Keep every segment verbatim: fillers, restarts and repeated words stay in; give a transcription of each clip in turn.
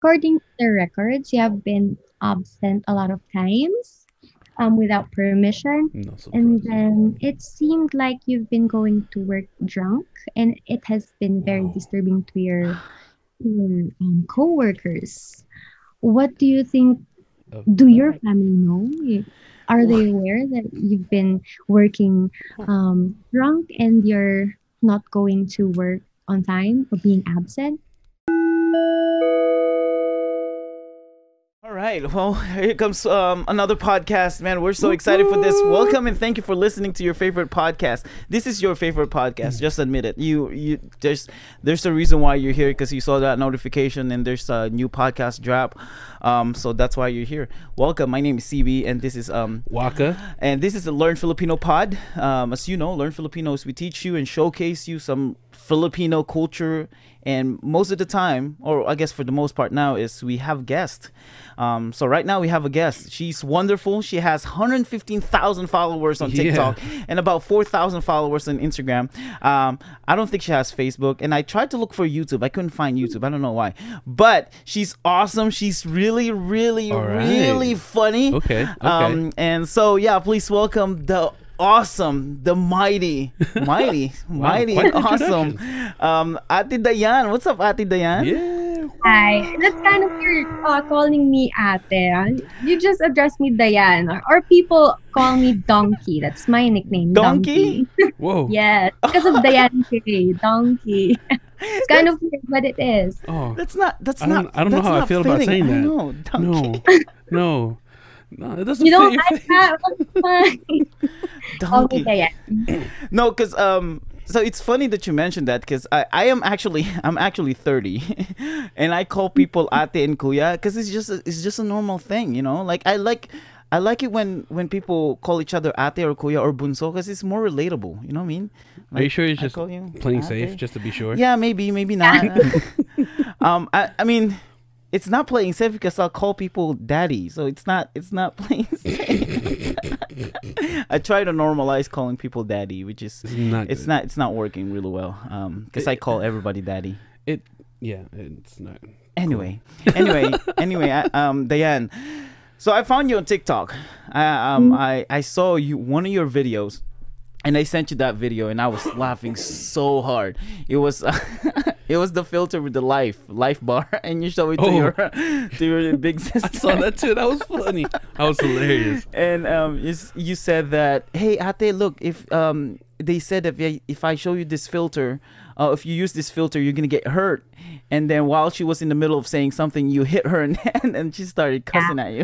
according to the records, you have been absent a lot of times um, without permission. No And surprise. then it seemed like you've been going to work drunk, and it has been very Whoa. disturbing to your, to your um, coworkers. What do you think? Of Do your that. family know? Y- Are they aware that you've been working Huh. um, drunk and you're not going to work on time or being absent? All right. Well, here comes um, another podcast, man. We're so Whoop, excited for this. whoop. Welcome and thank you for listening to your favorite podcast. This is your favorite podcast. Just admit it. You, you, there's, there's a reason why you're here because you saw that notification and there's a new podcast drop. Um, so that's why you're here. Welcome. My name is C B, and this is um, Waka. and this is the Learn Filipino Pod. Um, as you know, Learn Filipinos, we teach you and showcase you some Filipino culture. And most of the time, or I guess for the most part now, is we have guests. Um, so right now we have a guest. She's wonderful. She has one hundred fifteen thousand followers on Yeah. TikTok and about four thousand followers on Instagram. Um, I don't think she has Facebook. And I tried to look for YouTube. I couldn't find YouTube. I don't know why. But she's awesome. She's really, really, All right. really funny. Okay, okay. Um, and so, yeah, please welcome the awesome, the mighty, mighty, Wow, mighty, quite the awesome, um, Ate Dayan. What's up, Ate Dayan? Yeah. Hi, that's kind of weird uh, calling me ate. ah. You just address me Dayan. Or, or people call me Donkey. That's my nickname, Donkey? Donkey. Whoa. Yes, because of Dayan K. Donkey. It's kind of weird, but it is. Oh. That's not. That's I don't- not. I don't know that's how I not feel about fitting. saying I that. know, Donkey. No. No. No, it doesn't You fit don't your like face. that? It's fine. Call me Donkey. Dayan. No, because um, so it's funny that you mentioned that because I, I am actually I'm actually thirty, and I call people ate and kuya because it's just a, it's just a normal thing, you know. Like I like I like it when when people call each other ate or kuya or bunso because it's more relatable. You know what I mean? Are you Like, sure he's I just call you playing ate. safe, just to be sure? Yeah, maybe, maybe not. um, I, I mean, it's not playing safe because I'll call people daddy, so it's not, it's not playing safe. I try to normalize calling people daddy, which is, It's not. it's good. not, it's not working really well. Um, because I call everybody daddy. It. Yeah. It's not. Anyway, anyway, anyway, I, um, Diane. So I found you on TikTok. I, um, I, I saw you one of your videos. And I sent you that video, and I was laughing so hard. It was, it was the filter with the life, life bar, and you show it to Oh. your, to your big sister. I saw that too. That was funny. That was hilarious. And um, you, s- you said that, hey, Ate, look, if um, they said if I, if I show you this filter, uh, if you use this filter, you're gonna get hurt. And then while she was in the middle of saying something, you hit her, and and, and she started cussing at you.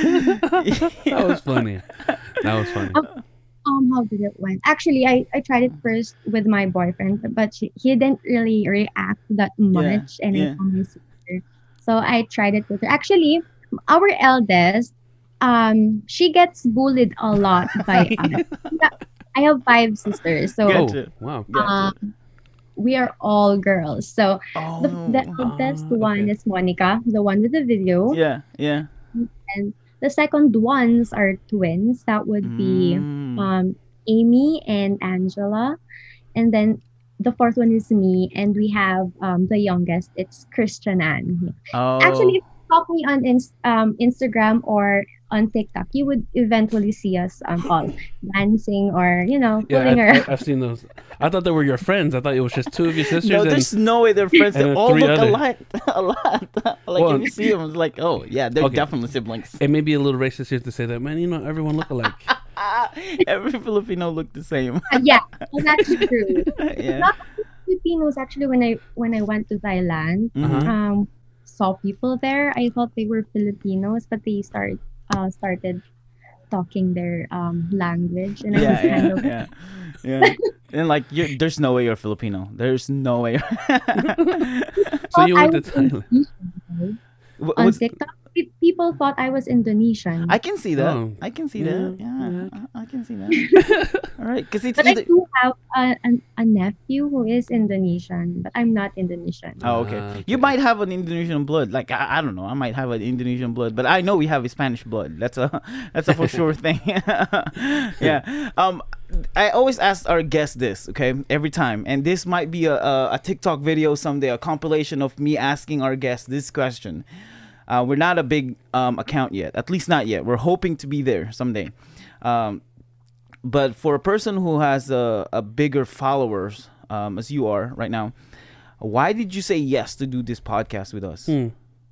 That was funny. That was funny. Um, how did it went? Actually, I, I tried it first with my boyfriend, but she, he didn't really react that much, and yeah. I told my sister. So I tried it with her. Actually, our eldest, um, she gets bullied a lot by us. Yeah, I have five sisters, so Oh, Gotcha. wow. Gotcha. um, we are all girls. So Oh, the, the eldest Ah, one okay. is Monica, the one with the video, yeah, yeah. and the second ones are twins. That would be Mm. um, Amy and Angela. And then the fourth one is me. And we have um, the youngest, it's Christian Ann. Oh. Actually, if you stalk me on ins- um, Instagram or on TikTok, you would eventually see us um, all dancing or, you know, Yeah, fooling I, around. I, I've seen those. I thought they were your friends. I thought it was just two of your sisters. No, and, there's no way they're friends. and They then all three look other- alike, a lot. Like Well, if you see them, it's like, oh yeah, they're Okay. definitely siblings. it may be a little racist here to say that, man. You know, everyone look alike. Every Filipino look the same. Uh, yeah, well, that's true. Yeah. Not only Filipinos, actually, when I when I went to Thailand, Mhm. Uh-huh. um, saw people there. I thought they were Filipinos, but they start uh, started talking their um language, and I Yeah, was kind yeah, of yeah, yeah. And like, you're, there's no way you're Filipino. There's no way. So thought you I went to was Thailand. Indonesian, though. Wha- On was- TikTok. Pe- People people thought I was Indonesian. I can see that. Oh. I can see Yeah, that. Yeah, yeah. I, I can see that. All right, because it's But I either. do have a, a, a nephew who is Indonesian, but I'm not Indonesian. Oh, okay. Ah, You okay. might have an Indonesian blood. Like I, I don't know. I might have an Indonesian blood, but I know we have a Spanish blood. That's a that's a for sure thing. Yeah. Um, I always ask our guests this, okay, every time, and this might be a, a a TikTok video someday, a compilation of me asking our guests this question. Uh, we're not a big um account yet, at least not yet. We're hoping to be there someday. Um, but for a person who has a, a bigger followers um, as you are right now, why did you say yes to do this podcast with us? Hmm.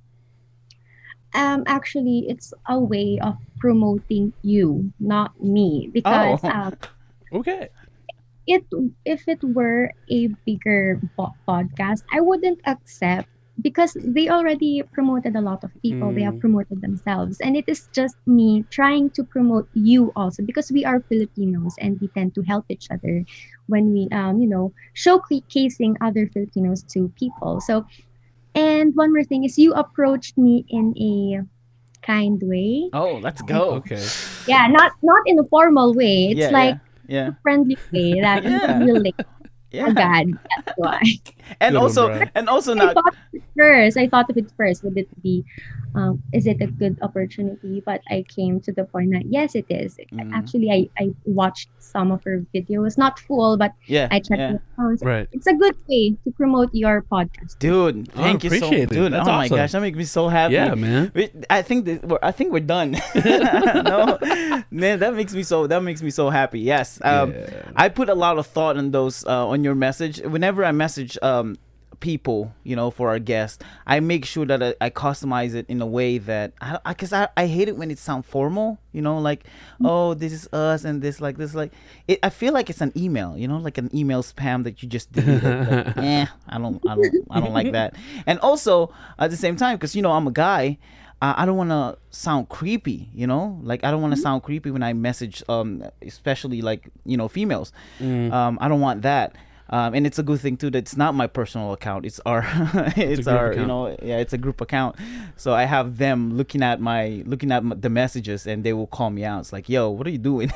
Um, actually, it's a way of promoting you, not me, because Oh. um, Okay. it if it were a bigger po- podcast, I wouldn't accept because they already promoted a lot of people. They have Mm. promoted themselves, and it is just me trying to promote you also because we are Filipinos and we tend to help each other when we um you know showcasing other Filipinos to people. So, and one more thing is you approached me in a kind way. Oh, let's go. Okay. Yeah, not not in a formal way. It's Yeah, like yeah, a friendly way that you Yeah. can relate. yeah, Oh yeah. God, that's why. And Good one, also, bro. and also I not. thought of it first. I thought of it first. Would it be, um, is it a good opportunity? But I came to the point that yes, it is. Mhm. Actually, I, I watched some of her videos, not full, but Yeah, I checked yeah. the accounts. Right. It's a good way to promote your podcast. Dude, Oh, thank you so appreciate it. dude. That's oh my awesome. gosh, that makes me so happy. Yeah, man. We, I think that we're, I think we're done. No, man, that makes me so that makes me so happy. Yes, um, Yeah. I put a lot of thought on those uh, on your message. Whenever I message um people, you know, for our guests, I make sure that I, I customize it in a way that I, I cause I, I hate it when it sounds formal. You know, like oh this is us and this like this like it. I feel like it's an email. You know, like an email spam that you just delete. Like, eh, I don't I don't I don't like that. And also at the same time, because you know I'm a guy. uh, I don't want to sound creepy, you know, like I don't want to sound creepy when I message, um, especially like, you know, females. Mm. Um, I don't want that. Um, and it's a good thing too that it's not my personal account. It's our, it's, group our, you account. know, yeah, it's a group account. So I have them looking at my, looking at m- the messages, and they will call me out. It's like, yo, what are you doing?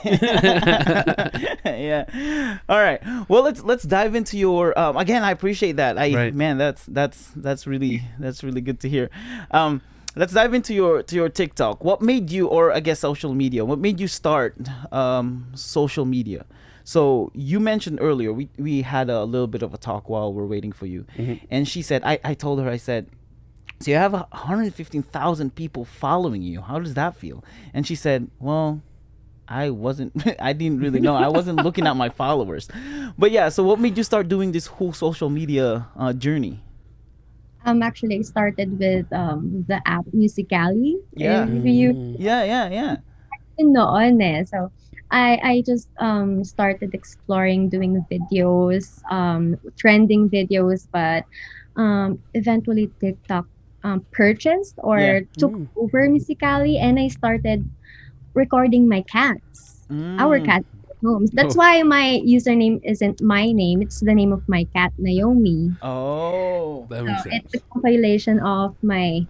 Yeah. All right. Well, let's let's dive into your. Um, again, I appreciate that. I Right. man, that's that's that's really that's really good to hear. Um, let's dive into your to your TikTok. What made you, or I guess social media? What made you start um, social media? So you mentioned earlier we, we had a little bit of a talk while we're waiting for you, Mhm. and she said I, I told her I said, so you have one hundred fifteen thousand people following you. How does that feel? And she said, well, I wasn't I didn't really know. I wasn't looking at my followers. But yeah, so what made you start doing this whole social media uh, journey? Um, actually, I started with um the app Musical.ly. Yeah. If you Mm. Yeah, yeah, yeah. noon eh. So I I just um started exploring doing videos, um trending videos, but um eventually TikTok um purchased or Yeah. took Mm. over Musical.ly, and I started recording my cats, our Mm. cat homes. That's Oh. why my username isn't my name; it's the name of my cat, Naomi. Oh. That So makes it's sense. a compilation of my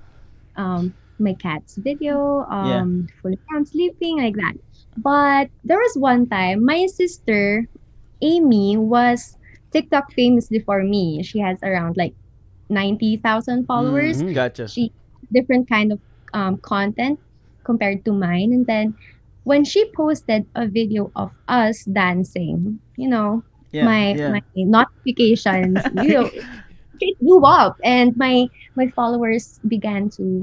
um my cat's video, Yeah. um fully I'm sleeping like that. But there was one time my sister Amy was TikTok famous before me. She has around like ninety thousand followers. Mhm. Gotcha. She different kind of um content compared to mine. And then when she posted a video of us dancing, you know, Yeah. my yeah. my notifications, you know, it blew up, and my my followers began to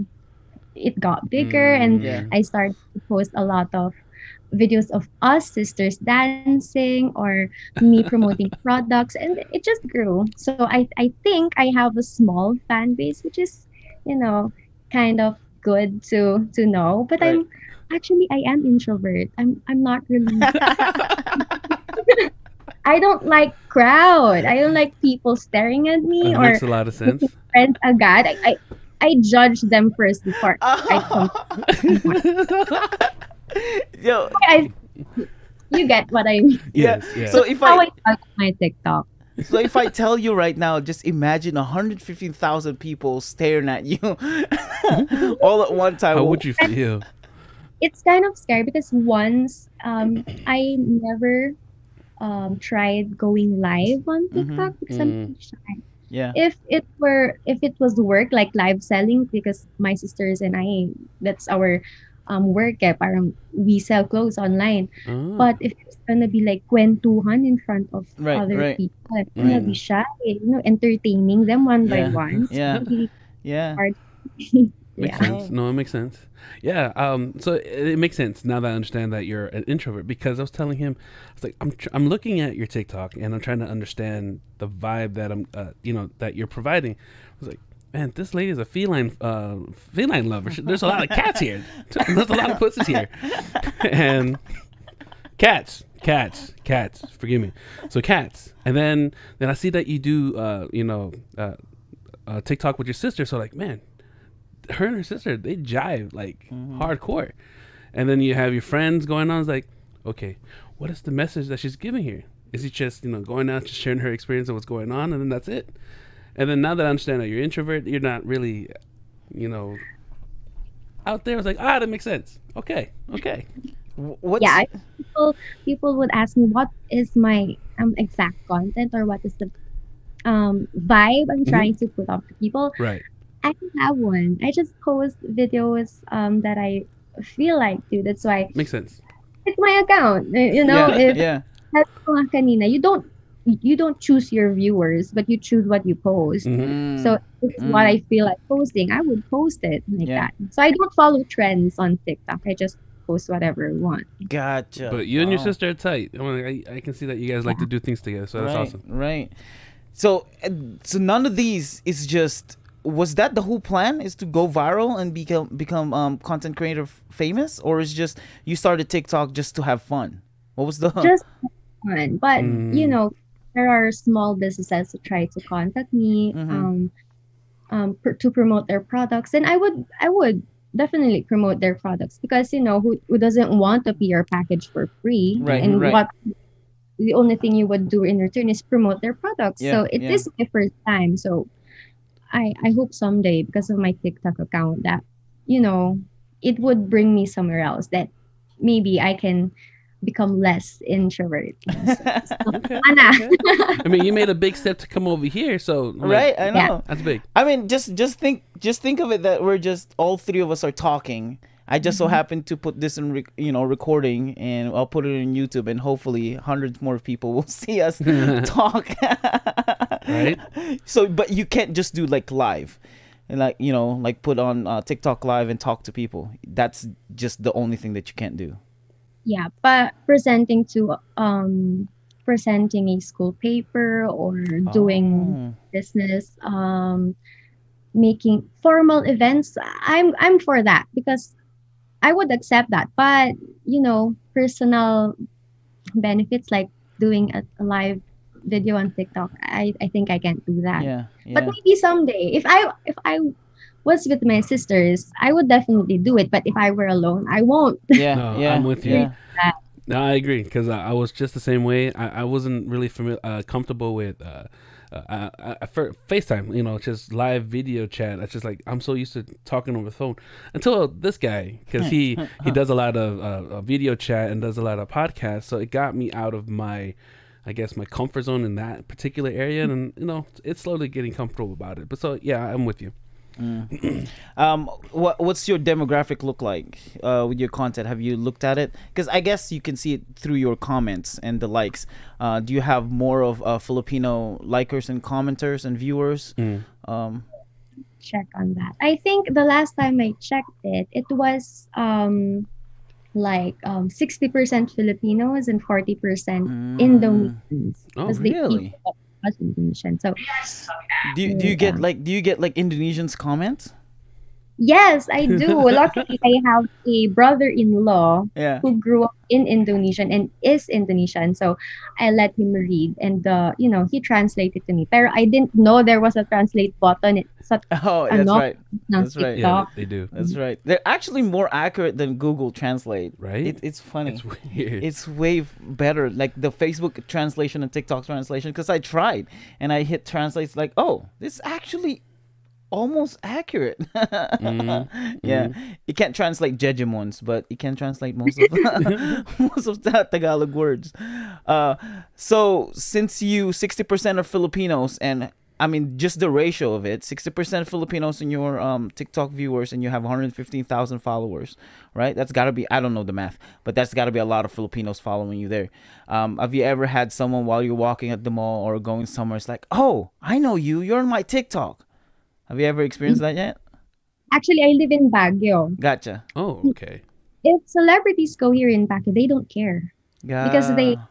it got bigger, and Yeah. I started to post a lot of videos of us sisters dancing or me promoting products, and it just grew. So I I think I have a small fan base, which is, you know, kind of good to to know. But Right. I'm actually I am introvert. I'm I'm not really I don't like crowd. I don't like people staring at me That or makes a lot of sense. friends agad. I, I I judge them first before I come. Yo, I, you get what I mean. yeah. Yes, yeah. So if How I I start my TikTok. So if I tell you right now, just imagine one hundred fifteen thousand people staring at you all at one time. How would you feel? It's kind of scary because once um I never um tried going live on TikTok because I'm Mm. too shy. Yeah. If it were if it was work like live selling, because my sisters and I, that's our um work eh, parang we sell clothes online. Oh. But if it's gonna be like kwentuhan in front of Right, other right. people, I'm gonna be shy, you know, entertaining them one by Yeah, one. It's yeah. really Yeah. hard. Makes Yeah. sense. No, it makes sense. Yeah. Um. So it, it makes sense now that I understand that you're an introvert, because I was telling him, I was like, I'm tr- I'm looking at your TikTok and I'm trying to understand the vibe that I'm, uh, you know, that you're providing. I was like, man, this lady is a feline, uh, feline lover. She- There's a lot of cats here. There's a lot of pussies here, and cats, cats, cats. Forgive me. So cats, and then then I see that you do, uh, you know, uh, uh, TikTok with your sister. So like, man, her and her sister, they jive like hardcore. And then you have your friends going on. It's like, okay, what is the message that she's giving here? Is it just, you know, going out, just sharing her experience of what's going on, and then that's it? And then now that I understand that you're introvert, you're not really, you know, out there. It's like, ah, that makes sense. Okay, okay. Wh- What's Yeah, I- people people would ask me what is my um exact content, or what is the um vibe I'm Mhm. trying to put up to people. Right. I don't have one. I just post videos um that I feel like to. That's why Makes sense. it's my account. Uh, You know, yeah, if yeah. sabi ko nga kanina, you don't you don't choose your viewers, but you choose what you post. Mhm. Mm, So if it's what I feel like posting, I would post it like Yeah. that. So I don't follow trends on TikTok. I just post whatever I want. gotcha. But you and your Wow. sister are tight. I, mean, I, I can see that you guys like to do things together, so that's right, awesome. Right. So, uh, so none of these is just. Was that the whole plan? Is to go viral and become become um content creator f- famous, or is just you started TikTok just to have fun? What was the? Just fun. But you Mm. know, there are small businesses who try to contact me Mhm. um, um, pr- to promote their products, and I would I would definitely promote their products because you know who who doesn't want to be your package for free, Right, and right. what the only thing you would do in return is promote their products. Yeah, So it yeah. is my first time. So I I hope someday because of my TikTok account that you know it would bring me somewhere else that maybe I can become less introvert. So, Okay. Ana. I mean, you made a big step to come over here, so I'm like, Right, I Yeah. know. that's big. I mean, just just think just think of it that we're just all three of us are talking. I just so happen to put this in, rec- you know, recording, and I'll put it in YouTube, and hopefully hundreds more people will see us talk. Right. So, but you can't just do like live, and like you know, like put on uh, TikTok live and talk to people. That's just the only thing that you can't do. Yeah, but presenting to um presenting a school paper or doing Oh. business um making formal events, I'm I'm for that because I would accept that. But you know, personal benefits like doing a, a live video on TikTok, I I think I can't do that. Yeah, But yeah. maybe someday, if I if I was with my sisters, I would definitely do it. But if I were alone, I won't. Yeah, No, yeah, I'm with you. yeah. No, I agree, because I, I was just the same way. I, I wasn't really familiar, uh, comfortable with uh, uh, uh, uh, for FaceTime. You know, just live video chat. It's just like I'm so used to talking over the phone until this guy, because he he does a lot of uh, uh, video chat and does a lot of podcasts. So it got me out of my, I guess, my comfort zone in that particular area, and you know, it's slowly getting comfortable about it. But so yeah, I'm with you. Um, what what's your demographic look like uh, with your content? Have you looked at it? Because I guess you can see it through your comments and the likes. Uh, do you have more of uh, Filipino likers and commenters and viewers? Mm. Um, Check on that. I think the last time I checked it, it was um like um sixty percent Filipinos and forty percent mm, Indonesians. Oh, Because they really? people that was Indonesian. So Do you, do you get Yeah. like do you get like Indonesians comment? Yes, I do. Luckily, I have a brother-in-law Yeah. who grew up in Indonesian and is Indonesian. So I let him read and uh, you know, he translated to me. Pero I didn't know there was a translate button. It's sa Oh, that's ano, right. ng That's right. Yeah, TikTok. they, they do. That's right. They're actually more accurate than Google Translate. Right? It, it's funny. It's weird. It's way f- better, like the Facebook translation and TikTok translation. Because I tried and I hit translate. It's like, oh, this is actually almost accurate. Mhm, Yeah, it can't translate Jejemons, but it can translate most of most of the Tagalog words. Uh, so since you sixty percent are Filipinos, and I mean just the ratio of it, sixty percent Filipinos in your um TikTok viewers, and you have one hundred fifteen thousand followers, right? That's got to be, I don't know the math, but that's got to be a lot of Filipinos following you there. Um, have you ever had someone while you're walking at the mall or going somewhere, it's like, oh, I know you, you're on my TikTok. Have you ever experienced that yet? Actually, I live in Baguio. Gotcha. Oh, okay. If celebrities go here in Baguio, they don't care because they Ga-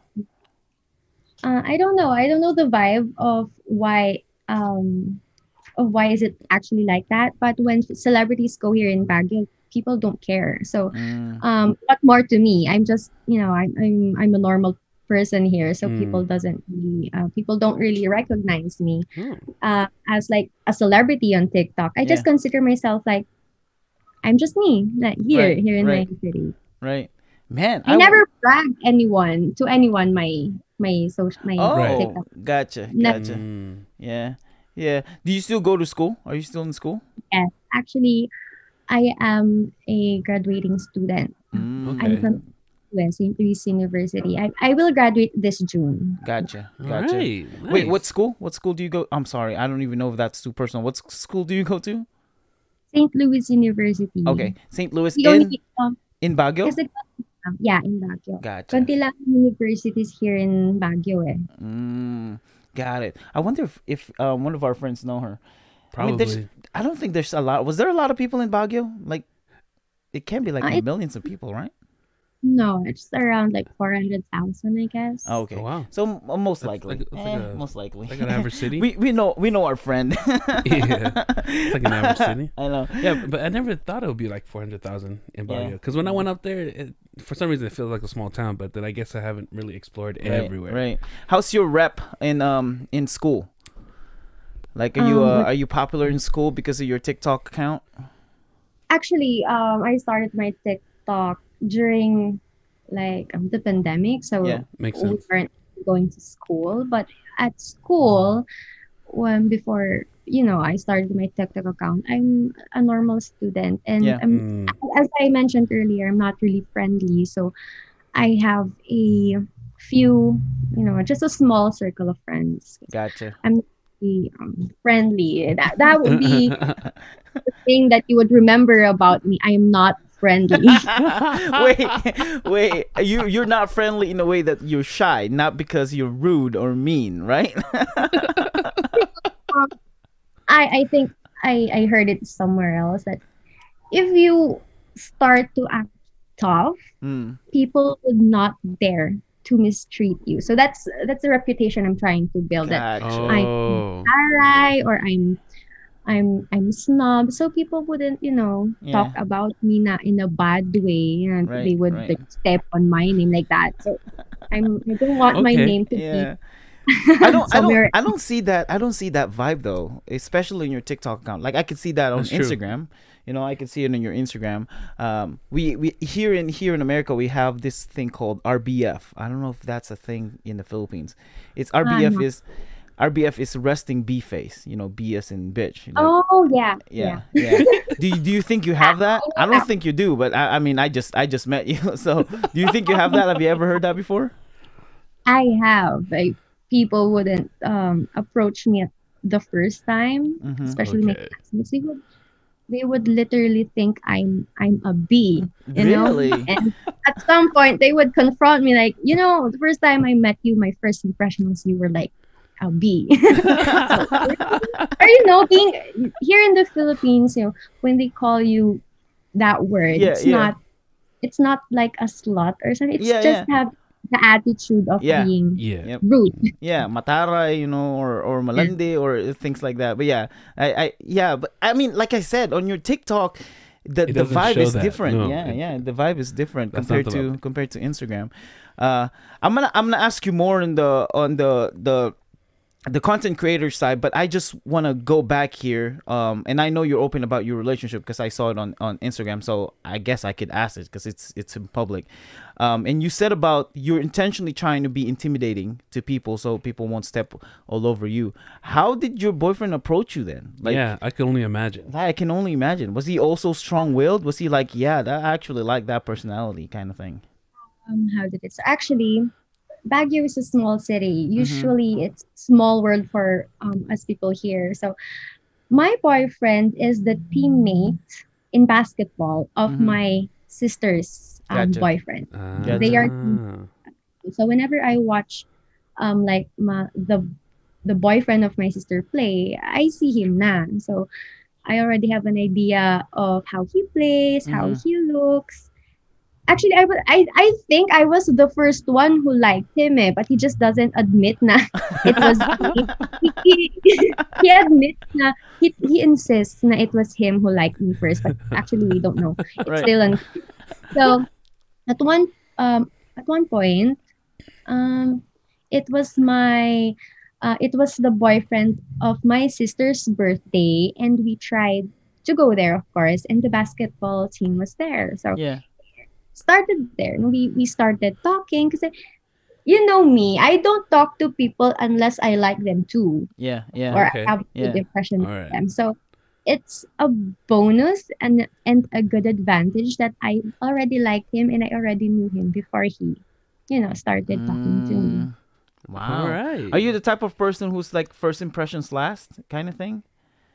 uh, I don't know. I don't know the vibe of why um of why is it actually like that. But when celebrities go here in Baguio, people don't care. So Mm, um what more to me? I'm just, you know, I'm I'm I'm a normal person here, so people Mm. doesn't really uh, people don't really recognize me Oh, uh as like a celebrity on TikTok. I yeah. just consider myself like I'm just me, like here Right. here in my Right. city. Right. Man, I I w- never brag anyone to anyone my my social my Right. Oh, TikTok. gotcha. Never. Gotcha. mm, Yeah. Yeah. Do you still go to school? Are you still in school? Yes. Actually, I am a graduating student. Mm, I'm Okay. from U S, Saint Louis University. I, I will graduate this June. gotcha. all Gotcha. right. Wait, what Nice. school? What school do you go? I'm sorry, I don't even know if that's too personal. What s- school do you go to? Saint Louis University. Okay, Saint Louis The in only um, in Baguio. kasi um, yeah, in Baguio. Gotcha. Konti lang universities here in Baguio eh. Mm, got it. I wonder if if um, one of our friends know her. I mean, there's. Probably. I don't think there's a lot. Was there a lot of people in Baguio? Like, it can be like Uh, it, millions of people, right? no, it's around like four hundred thousand, I guess. Oh, okay. Oh, wow. So m- uh, most That's likely, like- that's like Eh, a- most likely. Like an average city. we we know we know our friend. Yeah. It's like an average city. I know. Yeah, but I never thought it would be like four hundred thousand in Yeah. Baguio. Because when I went up there, it, for some reason it feels like a small town. But then I guess I haven't really explored Right, everywhere. right. How's your rep in um in school? Like, are you Um, uh, but are you popular in school because of your TikTok account? actually, um, I started my TikTok during like um, the pandemic, so Yeah. Makes we sense. weren't going to school. But at school, when before you know I started my TikTok account, I'm a normal student, and Yeah. I'm Mm, as I mentioned earlier, I'm not really friendly. So I have a few, you know, just a small circle of friends. Gotcha. I'm not really um, friendly. That that would be the thing that you would remember about me. I am not friendly. wait, wait. You you're not friendly in a way that you're shy, not because you're rude or mean, right? Um, I I think I I heard it somewhere else that if you start to act tough, Mm, people would not dare to mistreat you. So that's that's the reputation I'm trying to build. That gotcha. I'm oh. alright or I'm I'm I'm snob. So people wouldn't, you know, talk Yeah. about me na in a bad way. And Right, they would right. like step on my name like that. So I'm I don't want my Okay. name to Yeah. I don't I don't somewhere. I don't see that I don't see that vibe though, especially in your TikTok account. Like I could see that on That's true. Instagram. You know, I can see it in your Instagram. Um, we we here in here in America we have this thing called R B F. I don't know if that's a thing in the Philippines. It's Ah, R B F no. is R B F is resting B face. You know, B as in bitch. Like, Oh yeah, yeah. yeah, yeah. do you, do you think you have that? I don't think you do, but I, I mean, I just I just met you. So, do you think you have that? Have you ever heard that before? I have. Like people wouldn't um approach me at the first time, Mm-hmm. especially my Okay. classmates. They would they would literally think I'm I'm a B, you know? Really? And at some point they would confront me like, you know, the first time I met you, my first impression was you were like a B. Or you know, being here in the Philippines, you know, when they call you that word, Yeah, it's yeah. not it's not like a slut or something. It's Yeah, just yeah. have the attitude of Yeah. being Yeah. Yep. rude. Yeah, matara, you know, or or malandi or things like that. But yeah, I, I yeah, but I mean, like I said, on your TikTok, the It the doesn't vibe show is that. different. No, yeah, it- yeah, the vibe is different That's not compared the to vibe. compared to Instagram. Uh, I'm gonna I'm gonna ask you more on the on the the the content creator side, but I just want to go back here. Um, and I know you're open about your relationship because I saw it on, on Instagram, so I guess I could ask it because it's it's in public. Um, and you said about you're intentionally trying to be intimidating to people so people won't step all over you. How did your boyfriend approach you then? Like, yeah, I can only imagine. I can only imagine. Was he also strong-willed? Was he like, yeah, that, I actually like that personality kind of thing? Um, how did it? So actually, Baguio is a small city. Mm-hmm. Usually, it's small world for um, us people here. So my boyfriend is the teammate in basketball of Mm-hmm. my sister's um, Gotcha. boyfriend. So Gotcha. they are Ah. so whenever I watch um like my, the the boyfriend of my sister play, I see him na. So I already have an idea of how he plays, how Mm-hmm. he looks. Actually, I, wa- I, I think I was the first one who liked him, eh, but he just doesn't admit na it was me. He, he, he admits na, he, he insists na it was him who liked me first, but actually we don't know. It's Right. still un- so at one um at one point, um it was my uh, it was the boyfriend of my sister's birthday, and we tried to go there, of course, and the basketball team was there. So Yeah. started there. We we started talking because you know me, I don't talk to people unless I like them too, Yeah. Yeah. or I Okay. have a good Yeah. impression of Alright. them. So it's a bonus and and a good advantage that I already liked him and I already knew him before he, you know, started talking to me. Mm, wow. Alright. Are you the type of person who's like first impressions last kind of thing?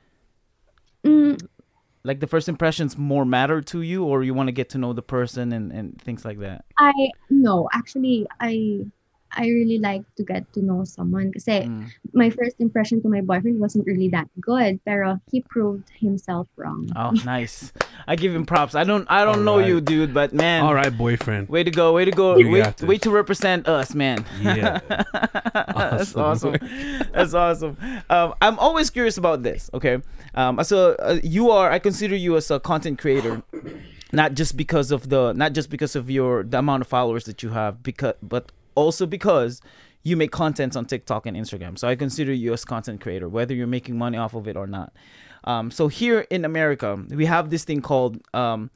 Mm, Like the first impressions more matter to you, or you want to get to know the person and, and things like that? I no, actually I I really like to get to know someone kasi Mm. my first impression to my boyfriend wasn't really that good, pero he proved himself wrong. Oh, nice. I give him props. I don't I don't know Alright. you, dude, but man, Alright, boyfriend. way to go, way to go, You way, got this. way to represent us, man. Yeah. That's Awesome. awesome. That's awesome. Um, I'm always curious about this. Okay, um, so uh, you are. I consider you as a content creator, not just because of the, not just because of your the amount of followers that you have, because, but also because you make contents on TikTok and Instagram. So I consider you as content creator, whether you're making money off of it or not. Um, so here in America, we have this thing called. Um,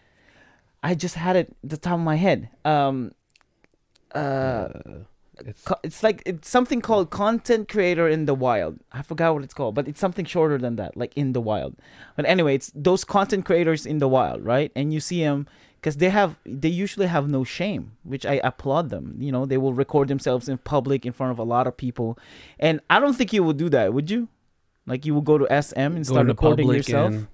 I just had it at the top of my head. Um, uh, It's co- it's like it's something called content creator in the wild. I forgot what it's called, but it's something shorter than that, like in the wild. But anyway, it's those content creators in the wild, right? And you see them because they have they usually have no shame, which I applaud them. You know, they will record themselves in public in front of a lot of people, and I don't think you would do that, would you? Like you will go to S M and start going to recording public yourself, and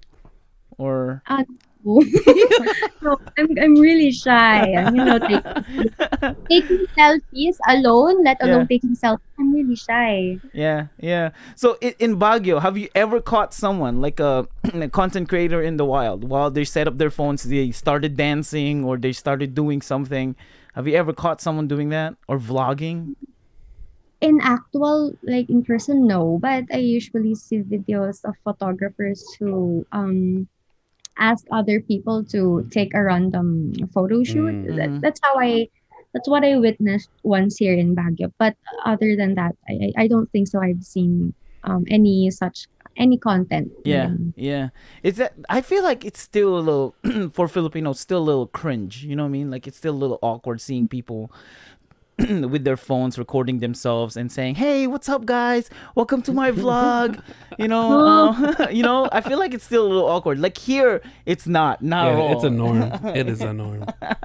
or Ah, no. No, I'm I'm really shy. And, you know, take, taking selfies alone, let alone taking selfies, I'm really shy. yeah, yeah. So in, in Baguio, have you ever caught someone like a, a content creator in the wild while they set up their phones, they started dancing or they started doing something? Have you ever caught someone doing that or vlogging? In actual, like in person, no. But I usually see videos of photographers who um ask other people to take a random photo shoot. Mm. That, Mhm. that's how I that's what I witnessed once here in Baguio. But other than that, I I I don't think so. I've seen um any such any content. Yeah, Mm. yeah. It's that I feel like it's still a little for Filipinos, still a little cringe. You know what I mean? Like it's still a little awkward seeing people with their phones recording themselves and saying, "Hey, what's up, guys? Welcome to my vlog." You know, uh, you know. I feel like it's still a little awkward. Like here, it's not, not at yeah, all. it's a norm. It is a norm.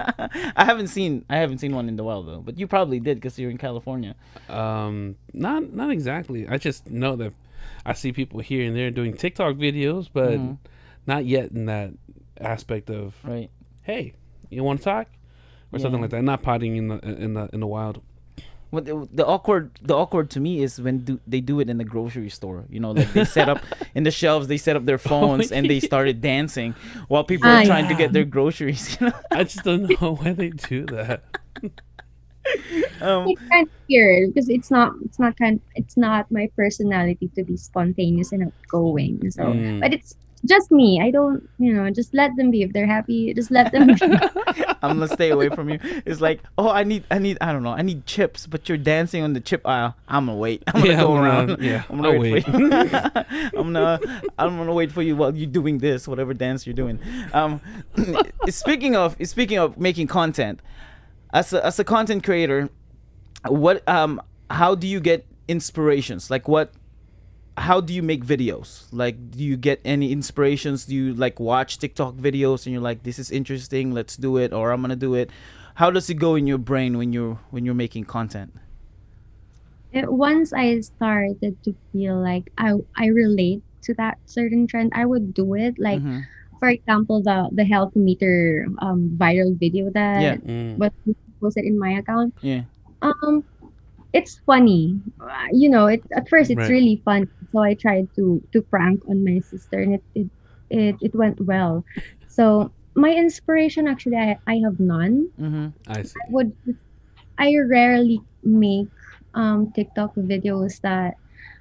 I haven't seen, I haven't seen one in the wild though. But you probably did because you're in California. Um, not not exactly. I just know that I see people here and there doing TikTok videos, but Mhm. not yet in that aspect of Right. hey, you want to talk or something Yeah. like that. Not potting in the in the in the wild. What the, the awkward, the awkward to me is when do, they do it in the grocery store. You know, like they set up in the shelves, they set up their phones and they started dancing while people are Ah, trying to yeah. get their groceries. You know? I just don't know why they do that. um, It's kind of weird because it's not it's not kind it's not my personality to be spontaneous and outgoing. So, Mm. but it's just me. I don't, you know, just let them be. If they're happy, just let them be. I'm gonna stay away from you. It's like, oh, I need, I need, I don't know, I need chips, but you're dancing on the chip aisle. I'm gonna wait. I'm gonna Yeah, go I'm around. gonna- yeah, I'm gonna I'll wait, for you. I'm gonna, I'm gonna wait for you while you're doing this, whatever dance you're doing. Um, speaking of, speaking of making content, as a, as a content creator, what, um, how do you get inspirations? Like what? How do you make videos? Like, do you get any inspirations? Do you like watch TikTok videos and you're like, this is interesting, let's do it, or I'm gonna do it? How does it go in your brain when you're when you're making content? It, once I started to feel like I I relate to that certain trend, I would do it. Like, Mm-hmm. for example, the the health meter um viral video Yeah, that Mm. was posted in my account. yeah, Um, it's funny. Uh, You know, it at first it's Right. really fun. So I tried to to prank on my sister, and it it it, it went well. So my inspiration actually, I, I have none. mm-hmm. I see. I would I rarely make um TikTok videos that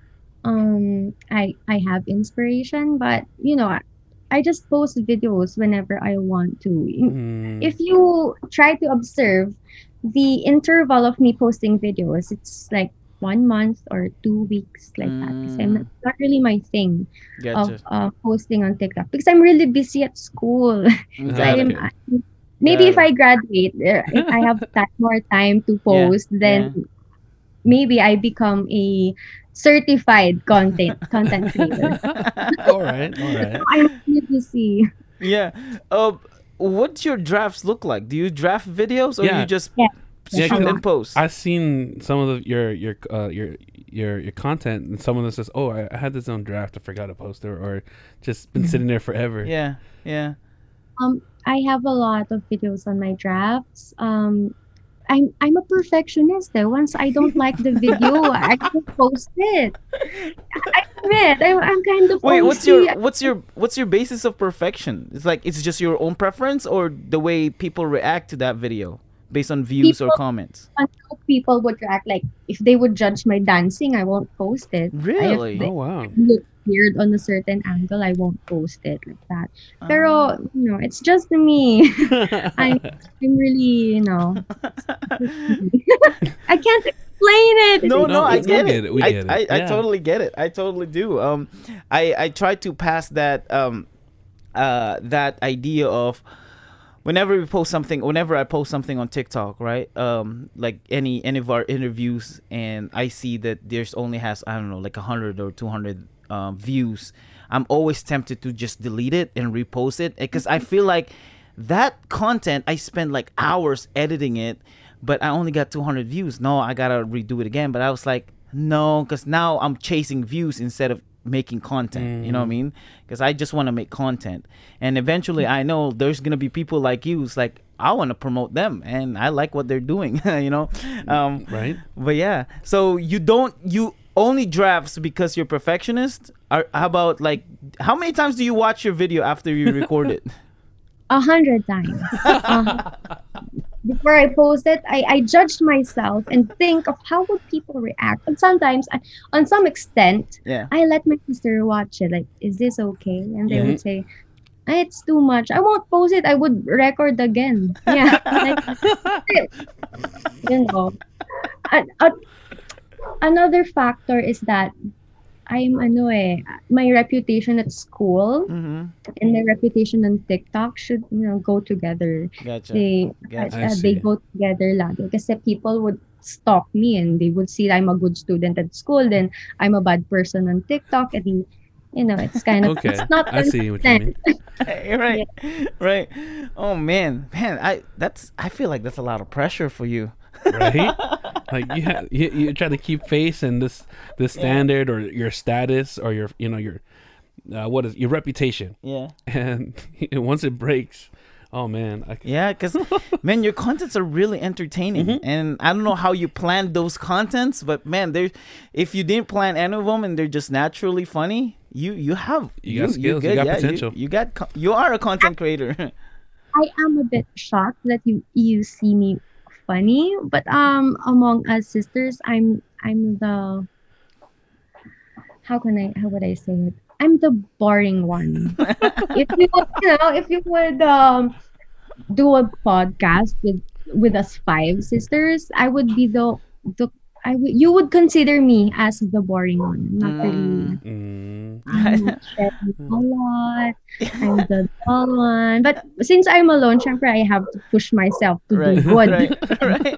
um I I have inspiration, but you know, I, I just post videos whenever I want to. Mm. If you try to observe the interval of me posting videos, it's like one month or two weeks like that. Because I'm not, Mm, not really my thing gotcha. of uh, posting on TikTok because I'm really busy at school. So Got I'm it. Okay. I, maybe if Got it. I graduate, uh, if I have that more time to Yeah, post, then yeah. maybe I become a certified content content creator. All right. All right. I'm really busy. Yeah. Uh, what's your drafts look like? Do you draft videos or Yeah. you just Yeah. Yeah, shoot 'cause and post? I've seen some of the, your your uh, your your your content, and some of them says, "Oh, I, I had this on draft. I forgot to post it," or just been sitting there forever. Yeah, yeah. Um, I have a lot of videos on my drafts. Um, I'm I'm a perfectionist. Though. Once I don't like the video, I don't post it. I admit, I'm, I'm kind of Wait, what's O C. your what's your what's your basis of perfection? It's like it's just your own preference or the way people react to that video based on views or People, comments? I know people would react like if they would judge my dancing, I won't post it. I, if Really? Oh they wow. look weird on a certain angle, I won't post it like that. Ah. Pero, you know, it's just me. I, I'm really, you know, I can't explain it. No, It's, no, No, I we it's get get it. it, we I, get it. I, I Yeah. totally get it. I totally do. Um, I, I try to pass that um, uh, that idea of whenever we post something, whenever I post something on TikTok, right? Um, like any any of our interviews, and I see that there's only has I don't know like a hundred or two hundred um, views. I'm always tempted to just delete it and repost it because I feel like that content I spent like hours editing it, but I only got two hundred views. No, I gotta redo it again. But I was like, no, because now I'm chasing views instead of making content. You know what I mean? Because I just want to make content, and eventually I know there's gonna be people like you. It's like I want to promote them, and I like what they're doing. You know, um, Right. but yeah. So you don't you only drafts because you're perfectionist? Or how about like how many times do you watch your video after you record it? a hundred times. Uh, before I post it, I, I judged myself and think of how would people react. And sometimes, I, on some extent, Yeah. I let my sister watch it. Like, is this okay? And they Mhm. would say, "Ah, it's too much. I won't post it. I would record again." Yeah. Like, you know. A- a- another factor is that I'm ano eh, my reputation at school Mm-hmm. and my reputation on TikTok should, you know, go together. Gotcha. They Gotcha. I uh, they see. go together lagi kasi people would stalk me and they would see I'm a good student at school, then I'm a bad person on TikTok, and the- you know, it's kind of Okay. it's not I see what you mean. Hey, right. Right. Oh man. Man, I that's I feel like that's a lot of pressure for you. Right? Like you, ha- you you try to keep face and this this standard or your status or your you know your uh, what is your reputation, Yeah. and once it breaks, oh man, I, c- Yeah, because man, your contents are really entertaining, Mm-hmm. and I don't know how you planned those contents, but man, there, if you didn't plan any of them and they're just naturally funny, you you have You got skills, you good, got yeah, potential. You, got co- you are a content creator. I am a bit shocked that you you see me funny, but um among us sisters, I'm I'm the how can I how would I say it? I'm the boring one. If you would, you know, if you would um do a podcast with with us five sisters, I would be the the I would you would consider me as the boring one. I'm not really Mm. Mm. I'm not sharing a lot. I'm the dull one. But since I'm alone, syempre I have to push myself to do Right, good. right, right.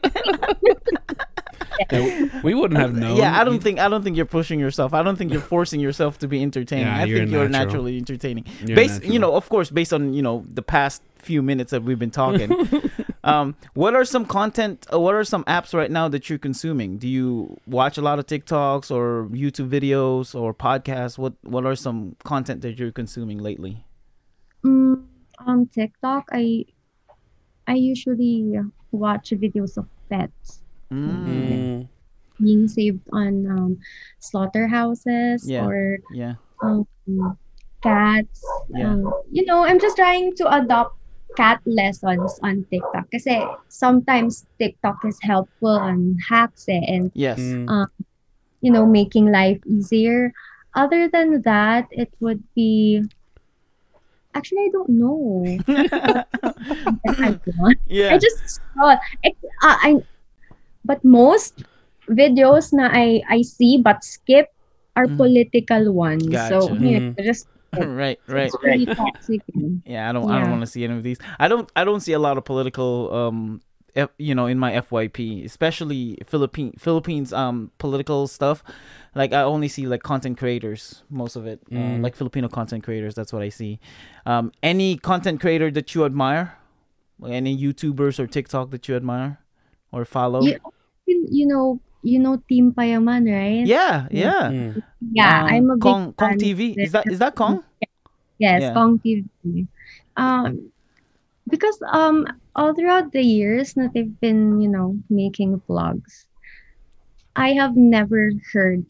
Yeah, we wouldn't have known. Yeah, I You- don't think I don't think you're pushing yourself. I don't think you're forcing yourself to be entertaining. Yeah, I you're think you're natural. naturally entertaining. You're Based, you natural. know, of course, based on you know the past few minutes that we've been talking. um, what are some content? Uh, what are some apps right now that you're consuming? Do you watch a lot of TikToks or YouTube videos or podcasts? What What are some content that you're consuming lately? Mm, on TikTok, I I usually watch videos of pets Mm. Mm. being saved on um, slaughterhouses Yeah. or Yeah. um, cats. Yeah. Um, you know, I'm just trying to adopt cat lessons on TikTok kasi sometimes TikTok is helpful on hacks eh, and Yes. Mm. um, you know, making life easier. Other than that, it would be actually I don't know what content I want. Yeah. I just scroll. It, uh, I but most videos na I I see but skip are Mhm. political ones. So Gotcha. you Mhm. know, just right. Right. it's really toxic. eh. Yeah, I don't I don't Yeah. want to see any of these. I don't I don't see a lot of political um F, you know in my F Y P, especially Philippine Philippines um political stuff. Like I only see like content creators, most of it. Uh, Mm. like Filipino content creators, that's what I see. Um any content creator that you admire? Like any YouTubers or TikTok that you admire or follow? You, you you know you know Team Payaman, right? Yeah, yeah. Mm. Yeah, I'm a Um, big Kong Kong fan of T V. Is that their is that Kong? yes, Yeah. Kong T V. Um, because um all throughout the years that they've been, you know, making vlogs, I have never heard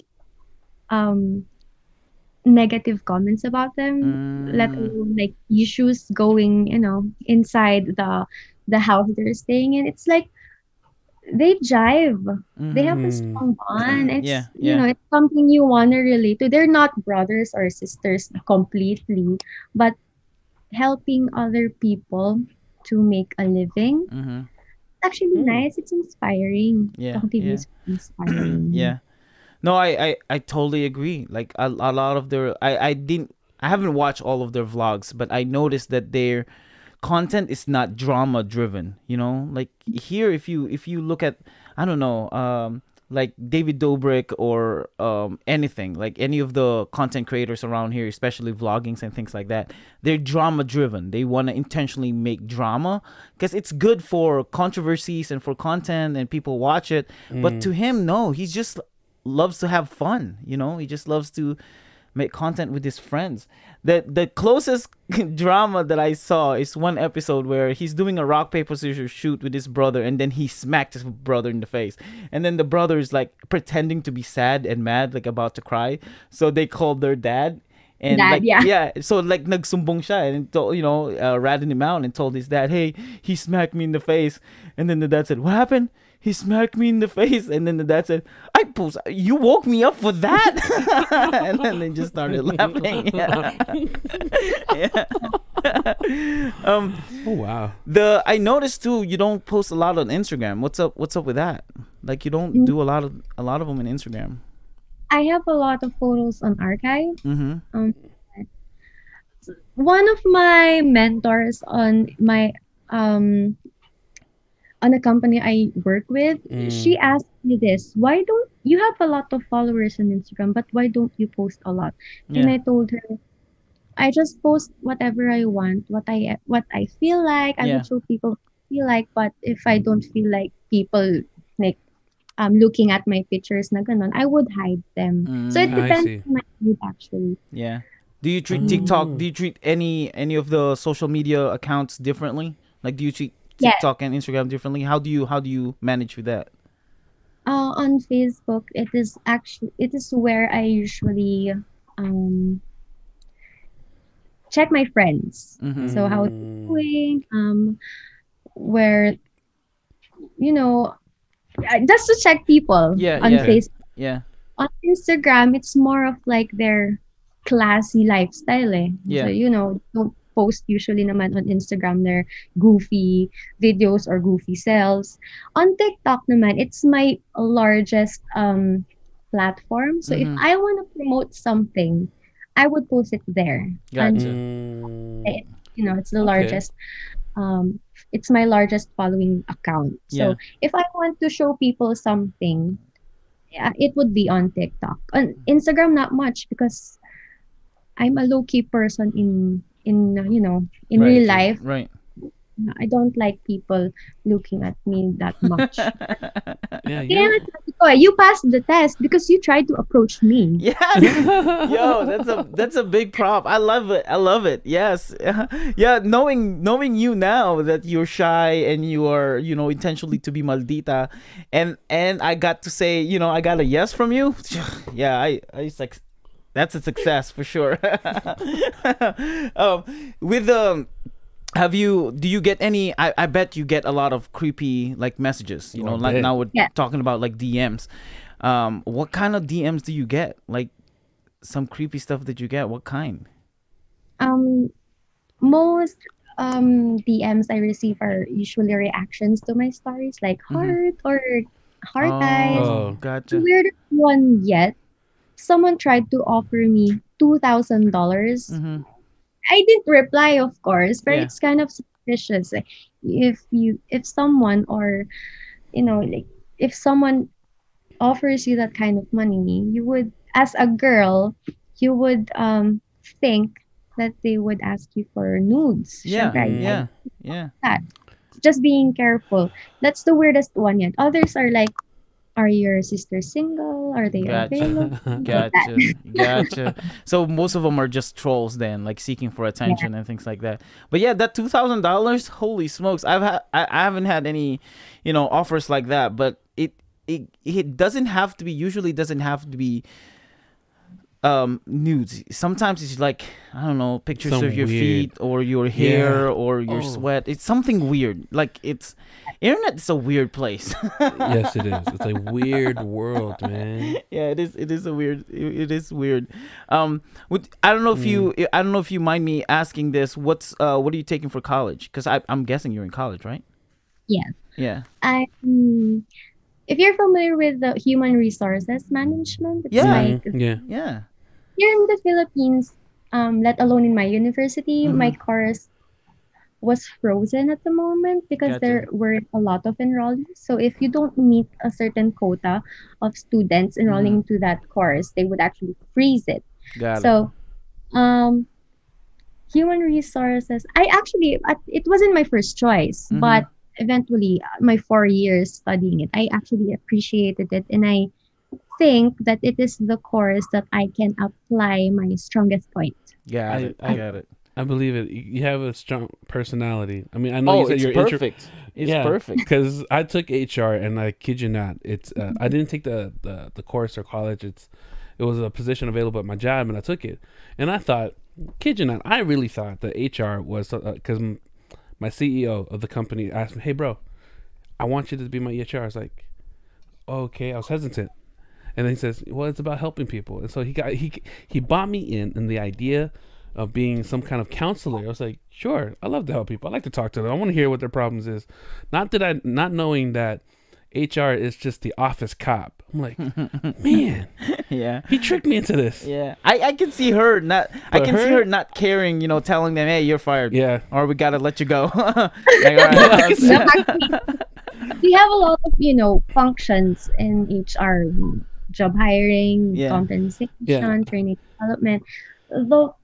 um negative comments about them, let Mm, alone like issues going, you know, inside the the house they're staying in. It's like they jive. They have a mhm. Mm. strong bond. It's Yeah, you yeah. know, it's something you wanna relate to. They're not brothers or sisters completely, but helping other people to make a living. Mhm. It's actually Mm. nice. It's inspiring. Yeah, Talk T V yeah. is inspiring. Yeah. No, I, I, I totally agree. Like a, a lot of their, I, I didn't, I haven't watched all of their vlogs, but I noticed that their content is not drama driven. You know, like here, if you if you look at, I don't know, um, like David Dobrik or um anything, like any of the content creators around here, especially vloggings and things like that, they're drama driven. They want to intentionally make drama because it's good for controversies and for content and people watch it. But to him, no, he's just loves to have fun. You know, he just loves to make content with his friends. The the closest drama that I saw is one episode where he's doing a rock paper scissors shoot with his brother, and then he smacked his brother in the face, and then the brother is like pretending to be sad and mad, like about to cry. So they called their dad. And Dad, like yeah. so like nagsumbong siya and told, you know uh, ratted him out and told his dad, hey, he smacked me in the face. And then the dad said, what happened? He smacked me in the face. And then the dad said, I pos- you woke me up for that. And then they just started laughing. Yeah. Yeah. um Oh wow. the I noticed too, you don't post a lot on Instagram. What's up what's up with that? Like you don't do a lot of a lot of them in Instagram. I have a lot of photos on archive. Mm-hmm. Um, one of my mentors on my um on a company I work with, Mm. she asked me this: Why don't you have a lot of followers on Instagram, but why don't you post a lot? And Yeah. I told her, I just post whatever I want, what I what I feel like. I Yeah. would show people what I feel like, but if I don't feel like people like um looking at my pictures na ganon, I would hide them. So it Mm, I depends see. on my mood actually. yeah. Do you treat TikTok? Mm. Do you treat any any of the social media accounts differently? Like, do you treat Yes. TikTok and Instagram differently? How do you how do you manage with that? Uh, on Facebook, it is actually it is where I usually um check my friends. Mm-hmm. So how they're Mm. doing, um, where you know, uh, just to check people Yeah, on yeah, Okay. Facebook. yeah, On Instagram, it's more of like their classy lifestyle eh. So, yeah. you know, don't post usually naman on Instagram their goofy videos or goofy selves. On TikTok naman, it's my largest um platform. So if Mm-hmm. I want to promote something, I would post it there. And Gotcha. Mm, it, you know, it's the okay. largest um it's my largest following account. Yeah. So if I want to show people something, yeah, it would be on TikTok. On Instagram, not much because I'm a low key person in in uh, you know in Right. real life. Right. I don't like people looking at me that much. Yeah, Kaya you're. nga sabi ko, eh, you passed the test because you tried to approach me. Yes. Yo, that's a that's a big prop. I love it. I love it. Yes. Yeah, knowing knowing you now that you're shy and you are, you know, intentionally to be maldita, and and I got to say, you know, I got a yes from you. Yeah, I I like that's a success for sure. um with um have you do you get any I, I bet you get a lot of creepy like messages, you Oh, know, I like bet. now we're Yeah. talking about like D Ms. Um what kind of D Ms do you get? Like some creepy stuff that you get? What kind? Um, most um D Ms I receive are usually reactions to my stories, like Mm-hmm. heart or heart eyes. Oh, Oh, The gotcha. weirdest one yet, someone tried to offer me two thousand dollars. Mm-hmm. I didn't reply, of course, but Yeah. it's kind of suspicious. Like, if you, if someone, or you know, like if someone offers you that kind of money, you would, as a girl, you would um think that they would ask you for nudes. Yeah. Syempre, I, I Yeah. mm, Yeah. that. Just being careful. That's the weirdest one yet. Others are like, are your sisters single? Are they Gotcha. available? Like that. Gotcha. Gotcha. So most of them are just trolls then, like seeking for Yeah. attention and things like that. But yeah, that two thousand dollars, holy smokes! I've had I, I haven't had any, you know, offers like that. But it it it doesn't have to be. Usually doesn't have to be um nudes. Sometimes it's like, I don't know, pictures some of your weird. feet or your hair Yeah. or your Oh, sweat. It's something weird. Like it's internet is a weird place. yes, it is. It's a weird world, man. Yeah, it is. It is a weird. It, it is weird. Um, would, I don't know if you. Mm. I don't know if you mind me asking this. What's uh, what are you taking for college? Because I I'm guessing you're in college, right? Yes. Yeah. I'm If you're familiar with the human resources management, it's Yeah. like Mhm, yeah. Yeah. here in the Philippines, um, let alone in my university, my Mhm. course was frozen at the moment because Gotcha. there were a lot of enrollees. So if you don't meet a certain quota of students enrolling Mhm. into that course, they would actually freeze it. Got it. So, um, human resources, I actually, at- it wasn't my first choice, Mhm. but eventually, uh, my four years studying it, I actually appreciated it. And I think that it is the course that I can apply my strongest point. Got I, it. I I got it. I believe it. You you have a strong personality. I mean, I know you Oh, said it's you're intro. perfect. It's Yeah, perfect. because I took H R and I kid you not, it's uh, I didn't take the, the the course or college. It's it was a position available at my job and I took it. And I thought, kid you not, I really thought that H R was because uh, my C E O of the company asked me, "Hey, bro, I want you to be my H R." I was like, "Okay." I was hesitant, and then he says, "Well, it's about helping people." And so he got he he bought me in in the idea of being some kind of counselor. I was like, "Sure, I love to help people. I like to talk to them. I want to hear what their problems is." Not that I not knowing that H R is just the office cop. I'm like, man, Yeah. he tricked me into this. Yeah. I I can see her not. I But can see her- her not caring. You know, telling them, "Hey, you're fired." Yeah. Or we gotta let you go. Like, all right. No, actually, we have a lot of, you know, functions in H R, job hiring, Yeah. compensation, Yeah. training development. Though,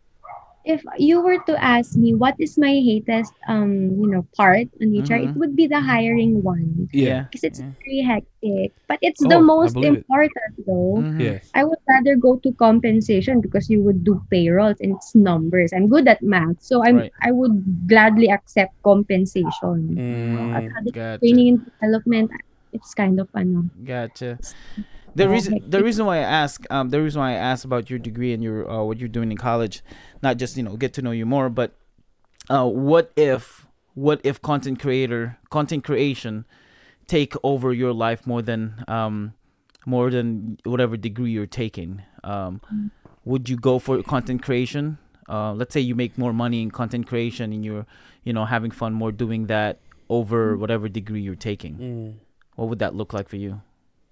if you were to ask me what is my hatest, um, you know, part on H R, it Mhm. would be the hiring one Yeah. because it's Yeah. very hectic. But it's Oh, the I most believe it. important, though. Mhm. Yes. I would rather go to compensation because you would do payrolls and it's numbers. I'm good at math, so I'm Right. I would gladly accept compensation. Mm, Academic Gotcha. training and development, it's kind of ano. Gotcha. The Oh, reason the hectic. reason why I ask um the reason why I asked about your degree and your uh, what you're doing in college, not just, you know, get to know you more, but uh what if what if content creator content creation take over your life more than um more than whatever degree you're taking, um would you go for content creation? Uh let's say you make more money in content creation and you're, you know, having fun more doing that over whatever degree you're taking. Mm. What would that look like for you?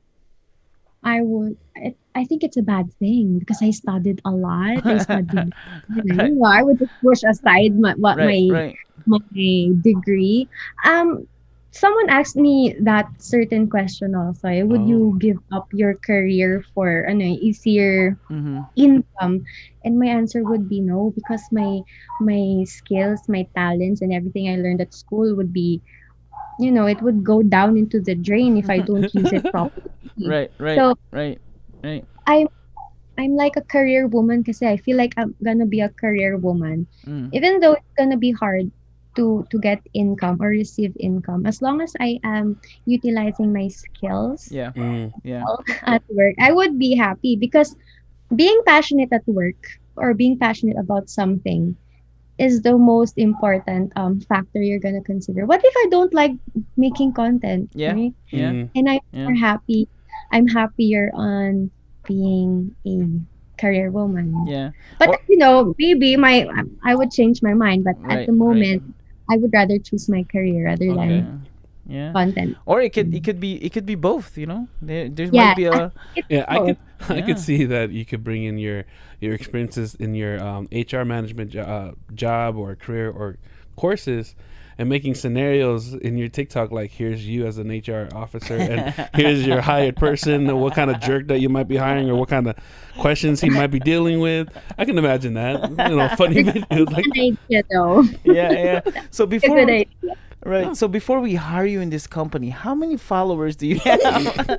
I would. I, I think it's a bad thing because I studied a lot. I studied. You know, Right. I would just push aside my what Right, my right. my degree. Um, someone asked me that certain question also. eh, Would Oh. you give up your career for ano, easier Mm-hmm. income? And my answer would be no, because my my skills, my talents, and everything I learned at school would be, you know, it would go down into the drain if I don't use it properly. Right, right, So right, right. I'm I'm like a career woman because I feel like I'm gonna be a career woman. Mm. Even though it's gonna be hard to to get income or receive income, as long as I am utilizing my skills Yeah, Mm. yeah. at work, I would be happy because being passionate at work or being passionate about something is the most important um factor you're gonna consider. What if I don't like making content, Yeah. right? Yeah, Mm. And I'm yeah. more happy. I'm happier on being a career woman. Yeah. But Or- you know, maybe my I would change my mind. But Right, at the moment, I would rather choose my career rather Okay. than Yeah. content. Or it could it could be it could be both, you know. There there Yeah, might be a It's Yeah, I both. could I Yeah. could see that you could bring in your your experiences in your um, H R management jo- uh, job or career or courses, and making scenarios in your TikTok like, here's you as an H R officer and here's your hired person and what kind of jerk that you might be hiring or what kind of questions he might be dealing with. I can imagine that. You know, funny videos like Good idea, though. yeah, yeah. So It's a before good idea. right, so before we hire you in this company, how many followers do you have?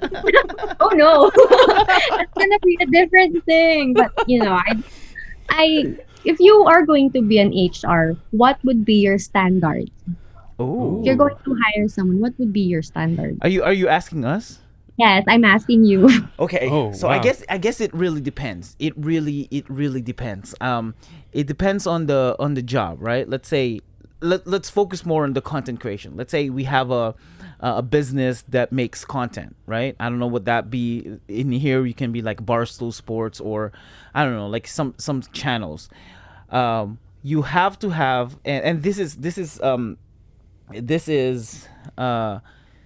Oh no, that's gonna be a different thing. But you know, I, I, if you are going to be an H R, what would be your standard? Oh, If you're going to hire someone, what would be your standard? are you are you asking us? Yes, I'm asking you. Okay, Oh, so I wow. guess I guess it really depends. It really it really depends. Um, it depends on the on the job, right? Let's say let let's focus more on the content creation. Let's say we have a a business that makes content, right? I don't know what that be in here. You can be like Barstool Sports or I don't know, like some some channels. Um, you have to have and, and this is this is um this is uh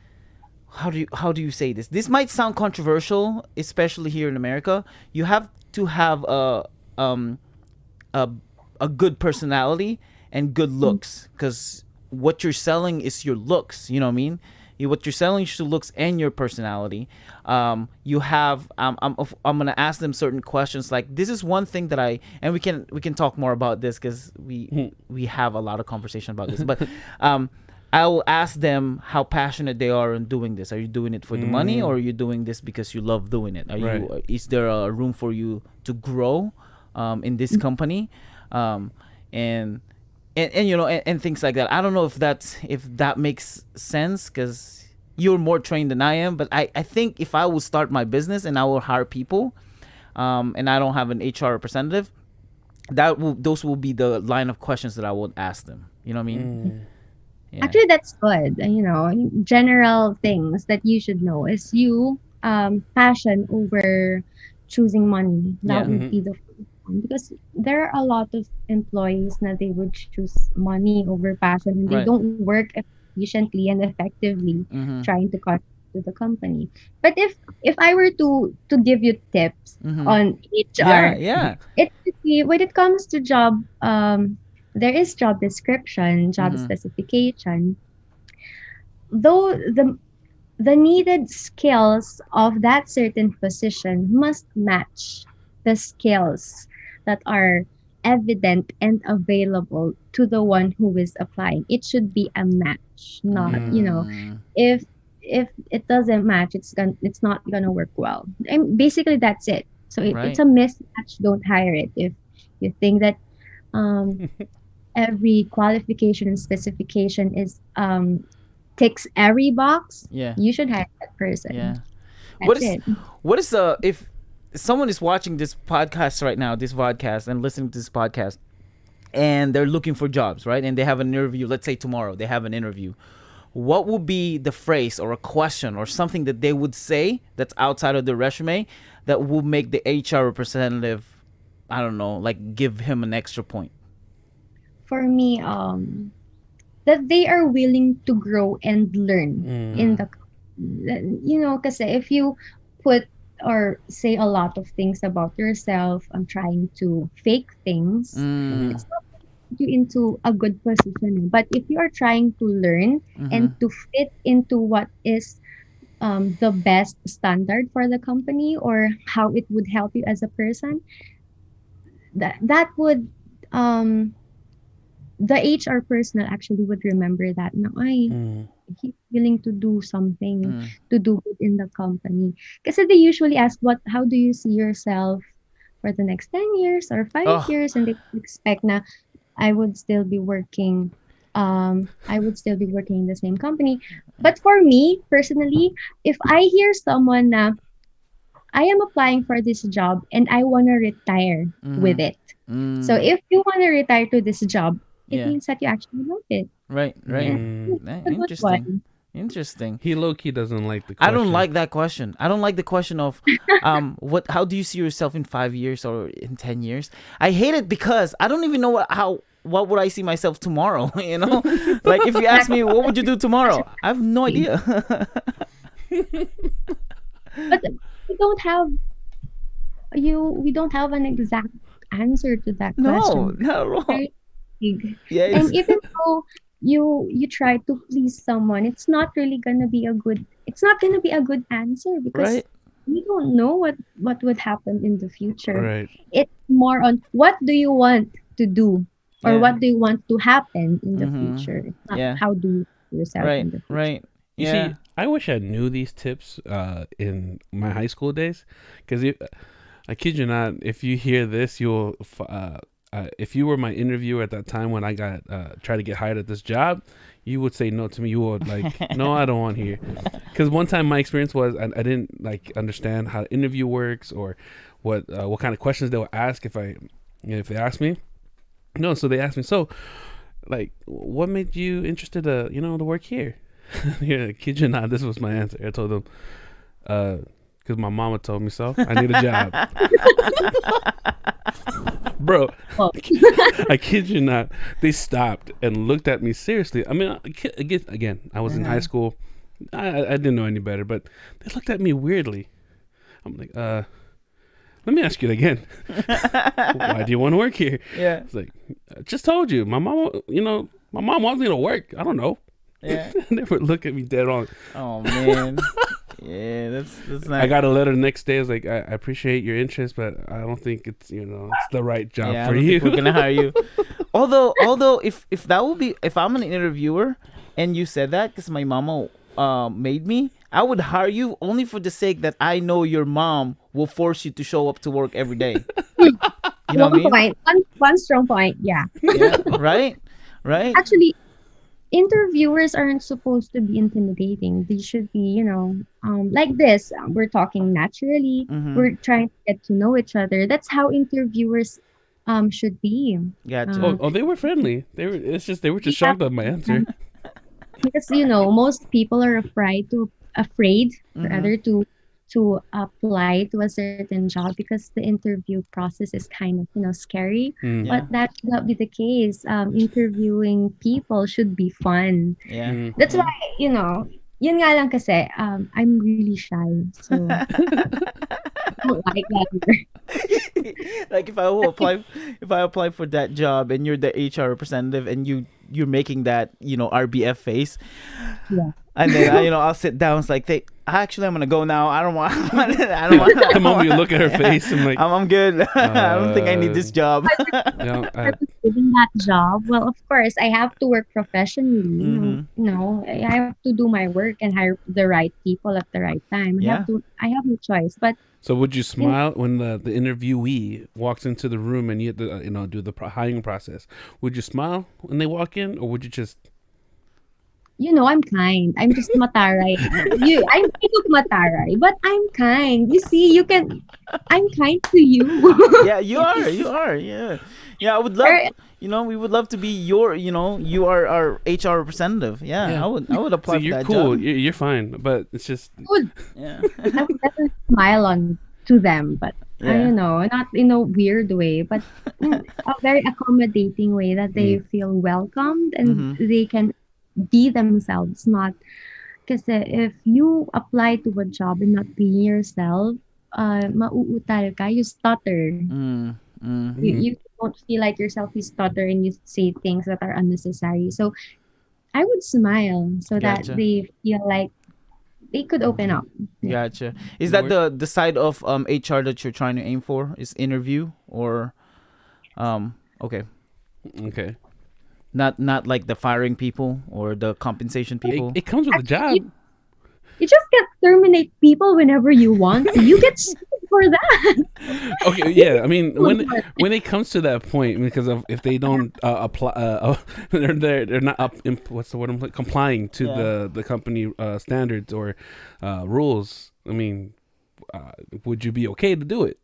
how do you how do you say this? This might sound controversial, especially here in America. You have to have a um a a good personality and good looks, because what you're selling is your looks. You know what I mean? You, what you're selling is your looks and your personality. Um, you have um, I'm I'm gonna ask them certain questions. Like, this is one thing that I and we can we can talk more about this because we we have a lot of conversation about this. But um, I will ask them how passionate they are in doing this. Are you doing it for the money, or are you doing this because you love doing it? Are you? Right. Is there a room for you to grow um, in this company? Um, and and, and you know and, and things like that. I don't know if that's if that makes sense, because you're more trained than I am. But I, I think if I will start my business and I will hire people, um, and I don't have an H R representative, that will those will be the line of questions that I would ask them. You know what I mean? Yeah. Actually, that's good. Uh, You know, general things that you should know is you um passion over choosing money. That Yeah. would be the first one, because there are a lot of employees that they would choose money over passion, and they Right. don't work efficiently and effectively Mm-hmm. trying to contribute to the company. But if if I were to to give you tips Mm-hmm. on H Yeah, R, yeah. it could be when it comes to job, um there is job description, job Mhm. specification. Though the the needed skills of that certain position must match the skills that are evident and available to the one who is applying. It should be a match, not, you know, Mm. if if it doesn't match, it's gonna it's not gonna work well. And basically that's it. So if Right. it's a mismatch, don't hire it. If you think that um every qualification and specification is um ticks every box, Yeah, you should hire that person. yeah. That's What is it. what is the if someone is watching this podcast right now, this podcast, and listening to this podcast, and they're looking for jobs, right? And they have an interview. Let's say tomorrow they have an interview. what would be the phrase or a question or something that they would say that's outside of the resume that will make the H R representative, I don't know, like give him an extra point? For me, um, that they are willing to grow and learn Mm. in the, you know, because if you put or say a lot of things about yourself, I'm trying to fake things, Mm. it's not put you into a good position. But if you are trying to learn and Mhm. to fit into what is um, the best standard for the company or how it would help you as a person, that that would um the H R personnel actually would remember that. No, I Mm. he's willing to do something Mm. to do good in the company. Kasi they usually ask, what, how do you see yourself for the next ten years or five Oh. years? And they expect na I would still be working, um, I would still be working in the same company. But for me, personally, if I hear someone na I am applying for this job and I want to retire with Mhm. it. Mm. So if you want to retire to this job, it Yeah. means that you actually love it. Right, right. And Mm. it's Eh, a good Interesting. one. Interesting. He low key doesn't like the I question. don't like that question. I don't like the question of um what how do you see yourself in five years or in ten years? I hate it because I don't even know what how what would I see myself tomorrow, you know? Like if you ask me what would you do tomorrow? I have no idea. But we don't have you we don't have an exact answer to that No, question. not at all. Very big. Yeah, it's, And even though you you try to please someone, it's not really gonna be a good it's not gonna be a good answer because right. we don't know what what would happen in the future. Right. It's more on what do you want to do or Yeah. what do you want to happen in the Mhm. future. It's not Yeah. how do you see yourself Right, in the future. right. You Yeah. see, I wish I knew these tips uh, in my high school days, because I kid you not, if you hear this, you'll. f- Uh, uh, if you were my interviewer at that time when I got uh, tried to get hired at this job, you would say no to me. You would like, no, I don't want here. Because one time my experience was I, I didn't like understand how the interview works or what uh, what kind of questions they would ask if I you know, if they asked me. No, so they asked me. So, like, what made you interested to you know to work here? Yeah, kid you not, this was my answer. I told them, uh, because my mama told me so. I need a job, bro. Well, I kid you not. They stopped and looked at me seriously. I mean, I ki- again, again, I was in high school. I, I I didn't know any better, but they looked at me weirdly. I'm like, uh, let me ask you again. Why do you want to work here? Yeah. It's like, I just told you. My mom, you know, my mom wants me to work. I don't know. Yeah. They would look at me dead on. Oh man. Yeah, that's that's not I got a letter the next day. It's like, I, I appreciate your interest, but I don't think it's, you know, it's the right job yeah, I for don't you. think we're gonna hire you. although, although if if that would be if I'm an interviewer and you said that because my mama uh, made me, I would hire you only for the sake that I know your mom will force you to show up to work every day. You know what I one mean? point, one, one strong point, yeah. Yeah, right, right. Actually, interviewers aren't supposed to be intimidating. They should be, you know, um, like this. um, We're talking naturally. Mhm. We're trying to get to know each other. That's how interviewers um should be. Gotcha. Oh, oh, they were friendly. They were. It's just they were just Yeah. shocked at my answer. Because you know most people are afraid to afraid Mhm. rather to to apply to a certain job because the interview process is kind of you know scary. Mm. Yeah. But that should not be the case. Um, interviewing people should be fun. Yeah. Mm. That's Yeah. why, you know, yun nga lang kasi, um, I'm really shy. So, I don't like that either. Like if I will apply if I apply for that job and you're the H R representative and you you're making that you know R B F face, Yeah. and then I, you know I'll sit down. It's like, hey, actually I'm gonna go now. I don't want. I don't want. The moment you look at her face, I'm like, I'm, I'm good. I don't think I need this job. you know, I, Purpose given that job, well, of course, I have to work professionally. You know, Mhm. you know, I have to do my work and hire the right people at the right time. I Yeah. have to. I have no choice. But so would you smile when the, the interviewee walks into the room and you have to, uh, you know, do the pro- hiring process? Would you smile when they walk in, or would you just you know, I'm kind. I'm just mataray. You, I'm kind of mataray, but I'm kind. You see, you can. I'm kind to you. Yeah, you are. You are. Yeah. Yeah, I would love, Or- you know, we would love to be your, you know, you are our H R representative. Yeah, Yeah. I would I would So apply for you're that cool. job. You're, you're fine, but it's just would Yeah. I would never smile on to them, but I Yeah. don't know, not in a weird way, but in a very accommodating way that they Mm. feel welcomed and Mhm. they can be themselves. Not because if you apply to a job and not being yourself, uh, mauutal ka, you stutter. Mm. Mm. You, mm, you don't feel like yourself, you stutter and you say things that are unnecessary. So I would smile so that Gotcha. they feel like they could open up. Yeah. Gotcha. Is no that worries. the the side of um H R that you're trying to aim for? Is interview or um okay. Okay. Not not like the firing people or the compensation It, people. it comes with the Actually, job. you just get terminate people whenever you want to. You get sued for that. Okay, yeah. I mean, when when it comes to that point, because of if they don't uh, apply, uh, they're they're they're not up. Imp, what's the word? I'm like, complying to Yeah. the the company uh, standards or uh, rules. I mean, uh, would you be okay to do it?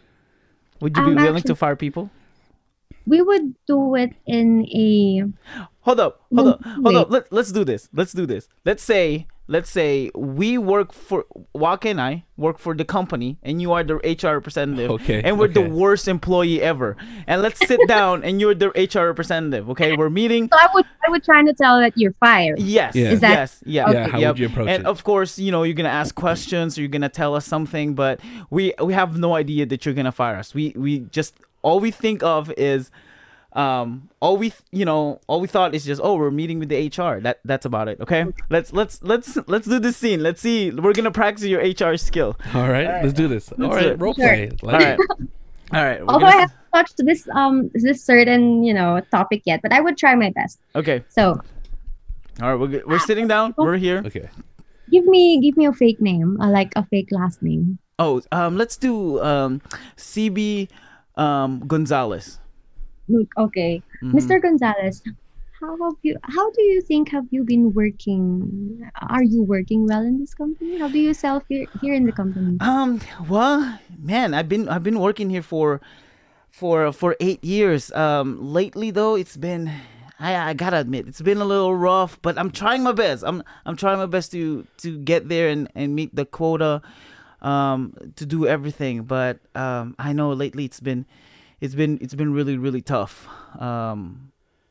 Would you be Um, willing to actually, fire people? we would do it in a Hold up, in hold a up, hold way. up. Let, let's do this. Let's do this. Let's say, let's say we work for Waka and I work for the company, and you are the H R representative, Okay, and we're the okay. worst employee ever. And let's sit down, and you're the H R representative. Okay, we're meeting. So I would I would try to tell that you're fired. Yes, Yeah. Is that yes, yeah, Yeah, how yep. would you approach And it? of course, you know, you're gonna ask questions, or you're gonna tell us something, but we we have no idea that you're gonna fire us. We we just all we think of is, um, all we th- you know, all we thought is just, oh, we're meeting with the H R. That that's about it. Okay, let's let's let's let's do this scene. Let's see. We're gonna practice your H R skill. All right, let's do this. All Let's do right, it. role Sure. play. All Like right, it. all right. We're Although gonna I s- haven't touched this um this certain, you know, topic yet, but I would try my best. okay. So All right, we're good. We're sitting down. We're here. Okay. give me give me a fake name, uh, like a fake last name. Oh, um, let's do um, C B um Gonzalez. Look, okay, Mhm. Mister Gonzalez, how have you? How do you think have you been working? Are you working well in this company? How do you self here here in the company? Um, well, man, I've been I've been working here for for for eight years. Um, lately though, it's been I I gotta admit it's been a little rough, but I'm trying my best. I'm I'm trying my best to to get there and and meet the quota, um, to do everything. But um, I know lately it's been it's been it's been really really tough. Um,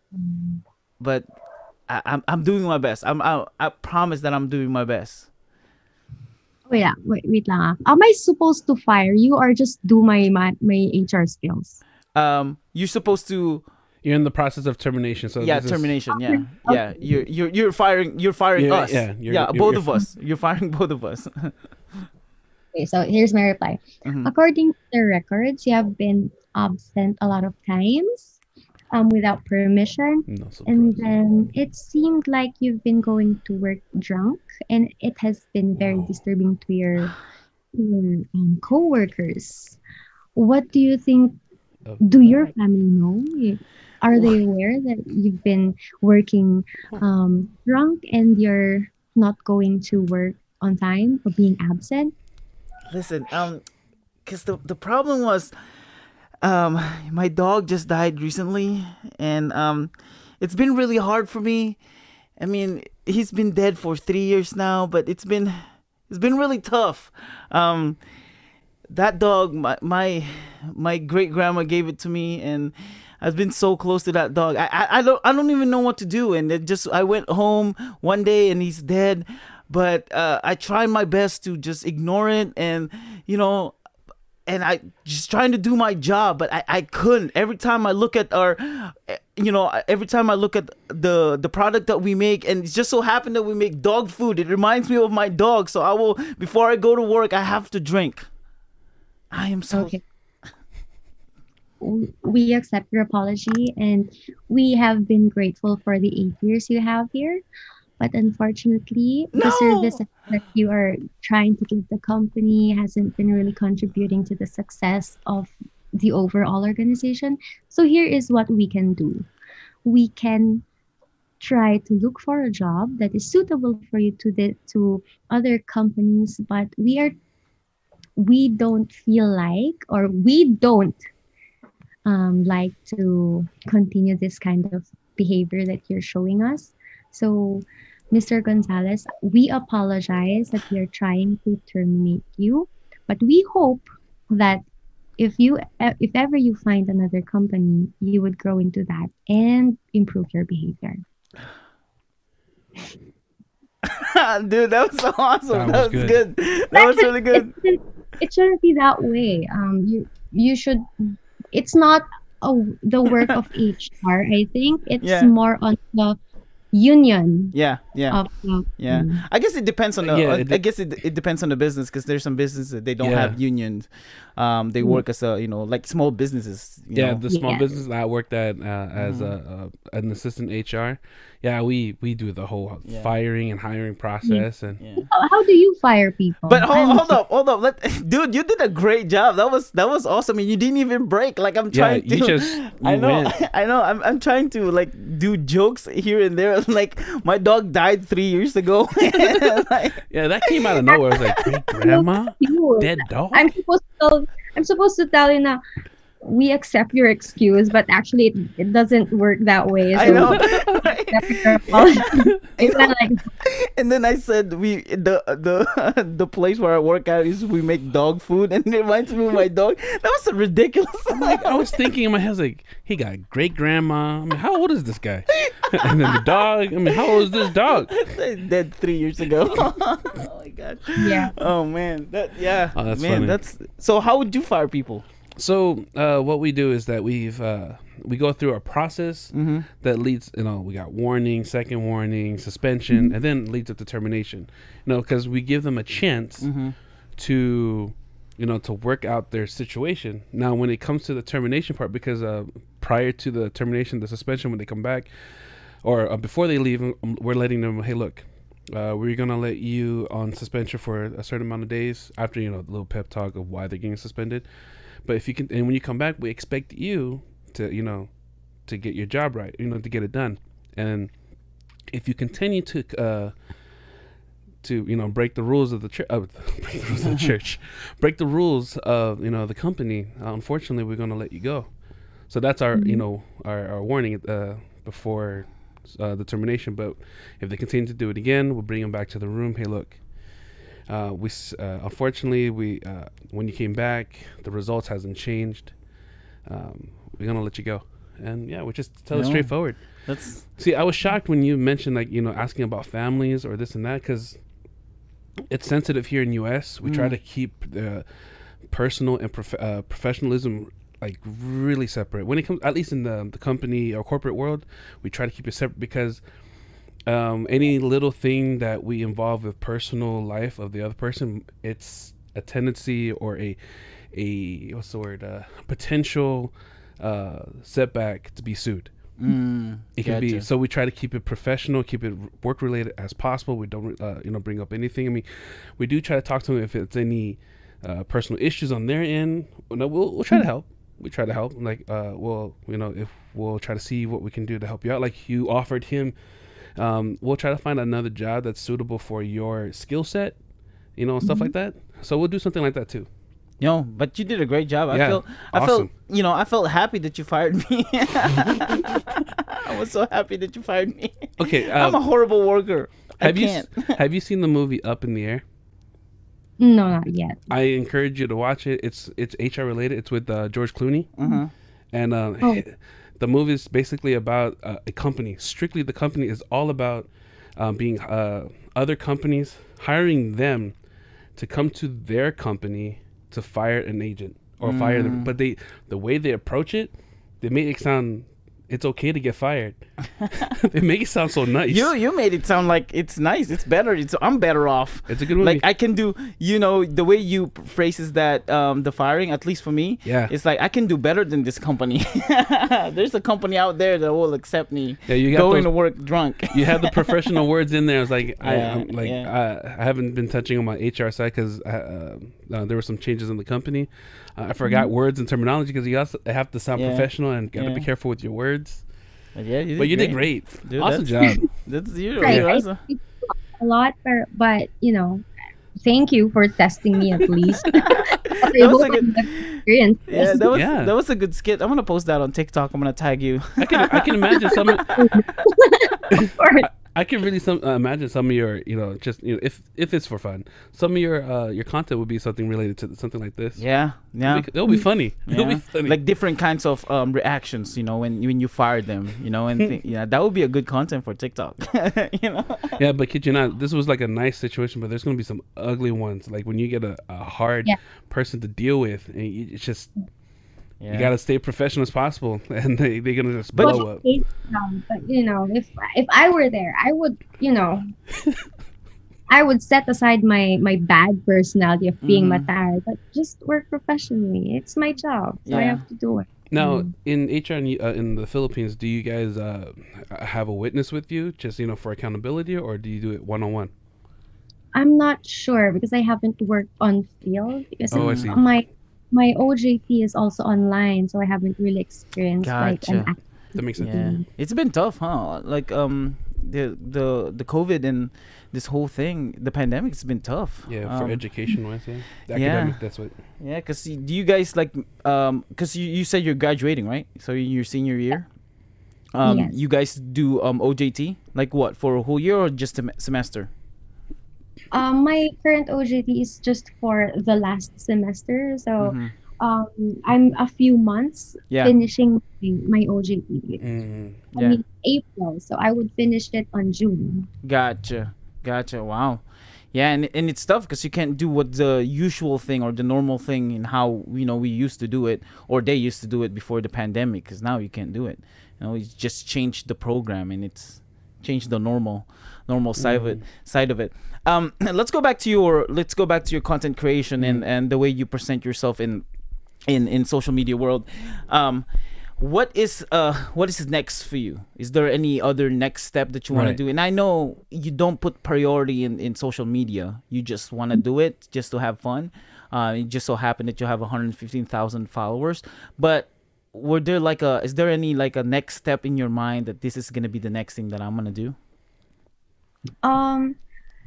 but I, I'm I'm doing my best. I'm I, I promise that I'm doing my best. Wait, ah, wait, wait lang. ah. Am I supposed to fire you or just do my my, my H R skills? Um, you're supposed to. You're in the process of termination, so Yeah, this is- termination. Yeah, yeah. You're you're you're firing. You're firing Yeah, us. yeah, you're- yeah, you're- both you're- of us. You're firing both of us. Okay, so here's my reply. Mhm. According to the records, you have been absent a lot of times, um, without permission. No And surprise. then it seemed like you've been going to work drunk, and it has been very disturbing to your, your um, co-workers. What do you think? Oh. Do your family know? Y- Are they aware that you've been working um, drunk and you're not going to work on time or being absent? Listen, um, cause the the problem was, um, my dog just died recently, and um, it's been really hard for me. I mean, he's been dead for three years now, but it's been it's been really tough. Um, that dog, my my my great grandma gave it to me, and I've been so close to that dog. I, I I don't I don't even know what to do, and it just I went home one day and he's dead, but uh, I tried my best to just ignore it, and you know. And I just trying to do my job, but I, I couldn't. Every time I look at our, eh, you know, every time I look at the the product that we make, and it just so happened that we make dog food. It reminds me of my dog, so I will before I go to work, I have to drink. I am so Okay. W- We accept your apology and we have been grateful for the eight years you have here. But unfortunately, the No! service that you are trying to give the company hasn't been really contributing to the success of the overall organization. So here is what we can do. We can try to look for a job that is suitable for you to the to other companies, but we are we don't feel like, or we don't um, like to continue this kind of behavior that you're showing us. So, mister Gonzalez, we apologize that we are trying to terminate you, but we hope that if you e- if ever you find another company, you would grow into that and improve your behavior. Dude, that was so awesome. That That was was good. good. That was really It good. shouldn't, it shouldn't be that way. Um, you you should. It's not a, the work of H R. I think it's Yeah. more on the union Yeah, yeah. of the. Yeah, Mm. I guess it depends on the. Yeah, uh, it I de- guess it, it depends on the business because there's some businesses that they don't Yeah. have unions. Um, they Mm. work as a you know like small businesses. You Yeah, know? the small Yes. business that I worked at uh, as a, a an assistant H R. Yeah, we we do the whole Yeah. firing and hiring process, and Yeah. How, how do you fire people? But hold, I'm hold up, hold up, Let, dude, you did a great job. That was that was awesome, and you didn't even break. Like I'm yeah, trying to. you just I you know, went. I know. I'm I'm trying to like do jokes here and there. Like my dog died three years ago. Like, Yeah, that came out of nowhere. I was like, great grandma, cute. dead dog. I'm supposed to tell, I'm supposed to tell you now. We accept your excuse, but actually it, it doesn't work that way. So I know. accept your apology. It's kind of like And then I said we the the the place where I work at is we make dog food, and it reminds me of my dog. That was ridiculous. Like, I was thinking in my head, I was like, he got great grandma. I mean, how old is this guy? And then the dog. I mean, how old is this dog? Dead three years ago. Oh my god. yeah. Oh man. That yeah. Oh, that's man. funny. That's so. How would you fire people? So uh, what we do is that we've uh, we go through a process Mm-hmm. that leads. You know, we got warning, second warning, suspension, and then leads up to termination. You know, because we give them a chance Mm-hmm. to, you know, to work out their situation. Now, when it comes to the termination part, because uh, prior to the termination, the suspension, when they come back, or uh, before they leave, um, we're letting them, hey, look, uh, we're gonna let you on suspension for a certain amount of days after, you know, the little pep talk of why they're getting suspended. But if you can, and when you come back, we expect you to, you know, to get your job right, you know, to get it done. And if you continue to, uh, to you know, break the rules of the church, uh, break the rules of the church, break the rules of, you know, the company, uh, unfortunately, we're gonna let you go. So that's our, you know, our, our warning uh, before uh, the termination. But if they continue to do it again, we'll bring them back to the room. Hey, look. Uh, we s- uh, unfortunately we uh, when you came back, the results hasn't changed. Um, we're gonna let you go, and yeah, we just tell it No. straightforward. That's See, I was shocked when you mentioned, like, you know, asking about families or this and that, because it's sensitive here in U S. We try Mm. to keep the personal and prof- uh, professionalism like really separate. When it comes, at least in the the company or corporate world, we try to keep it separate because um, any little thing that we involve with personal life of the other person, it's a tendency or a a what's the word uh, potential uh, setback to be sued. mm, It can be, gotcha. so we try to keep it professional, keep it work related as possible. We don't uh, you know bring up anything. I mean, we do try to talk to them if it's any uh, personal issues on their end. No, we'll we'll try to help. We try to help. Like, uh, well, you know, if we'll try to see what we can do to help you out. Like you offered him. Um, we'll try to find another job that's suitable for your skill set, you know, and stuff like that. So we'll do something like that too. Yo, but you did a great job. I Yeah, felt, I felt, awesome. you know, I felt happy that you fired me. I was so happy that you fired me. Okay, I'm a um, horrible worker. I have you can't. s- have you seen the movie Up in the Air? No, not yet. I encourage you to watch it. It's it's H R related. It's with uh, George Clooney, uh-huh. and uh, Oh. the movie is basically about uh, a company. Strictly, the company is all about um, being uh, other companies hiring them to come to their company to fire an agent or fire them. But they the way they approach it, they make it sound it's okay to get fired. They make it sound so nice. You you made it sound like it's nice. It's better. It's I'm better off. It's a good movie. Like I can do, you know, the way you p- phrases that, um, the firing. At least for me, Yeah. it's like I can do better than this company. There's a company out there that will accept me. Yeah, you got going those- to work drunk. You have the professional words in there. It's like I Yeah, I'm like yeah. I, I haven't been touching on my H R side because uh, uh, there were some changes in the company. Uh, I forgot words and terminology because you also have to sound Mm-hmm. Yeah, professional and got to be yeah. careful with your words. But yeah, you did But you did great. great. Dude, Awesome that's- job. That's you. Right. You're I awesome. speak a lot, but, but you know, thank you for testing me at least. But I That was hope a I good- get experience. Yeah, that was Yeah. that was a good skit. I'm gonna post that on TikTok. I'm gonna tag you. I can I can imagine some. Of course. I can really some uh, imagine some of your, you know, just you know, if if it's for fun, some of your uh your content would be something related to something like this. Yeah, yeah. It'll be, it'll be funny. It'll Yeah. be funny. Like different kinds of um, reactions, you know, when when you fire them, you know, and thi- yeah, that would be a good content for TikTok, you know. yeah, but kid you not, this was like a nice situation, but there's gonna be some ugly ones. Like when you get a, a hard Yeah. person to deal with, and you, it's just Yeah. you gotta stay professional as possible, and they they're gonna just But- blow up. Um, but you know, if if I were there, I would, you know, I would set aside my my bad personality of being Mhm. matar, but just work professionally. It's my job, so I Yeah. have to do it. Now, Mm. in H R in, uh, in the Philippines, do you guys uh, have a witness with you, just you know, for accountability, or do you do it one on one? I'm not sure because I haven't worked on field because Oh, I it's- see. my my O J T is also online, so I haven't really experienced like Gotcha. an act- That makes sense. Yeah, it's been tough, huh? Like um, the the the COVID and this whole thing, the pandemic's been tough. Yeah, for Um, education wise, yeah. The yeah. academic, that's what. Yeah, cause y- do you guys like um, cause you, you said you're graduating, right? So in your senior year. Um, Yes. you guys do um O J T like what for a whole year or just a me- semester? Um, my current O J T is just for the last semester, so Mhm. um, I'm a few months Yeah. finishing my, my O J T. Mm. I Yeah. mean April, so I would finish it on June. Gotcha, gotcha. Wow, yeah, and and it's tough because you can't do what the usual thing or the normal thing and how you know we used to do it or they used to do it before the pandemic. Because now you can't do it. You know, it's just changed the program and it's changed the normal normal side of it side of it. Um, let's go back to your let's go back to your content creation and and the way you present yourself in in in social media world. Um, what is uh what is next for you? Is there any other next step that you want Right. to do? And I know you don't put priority in in social media. You just want to do it just to have fun. Uh, it just so happened that you have one hundred fifteen thousand followers. But were there like a is there any like a next step in your mind that this is gonna be the next thing that I'm gonna do? Um,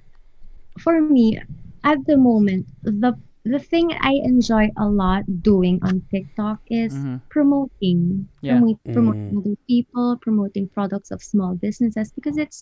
for me, at the moment, the the thing I enjoy a lot doing on TikTok is Mhm. promoting, Yeah. promote, promoting Mm. other people, promoting products of small businesses because it's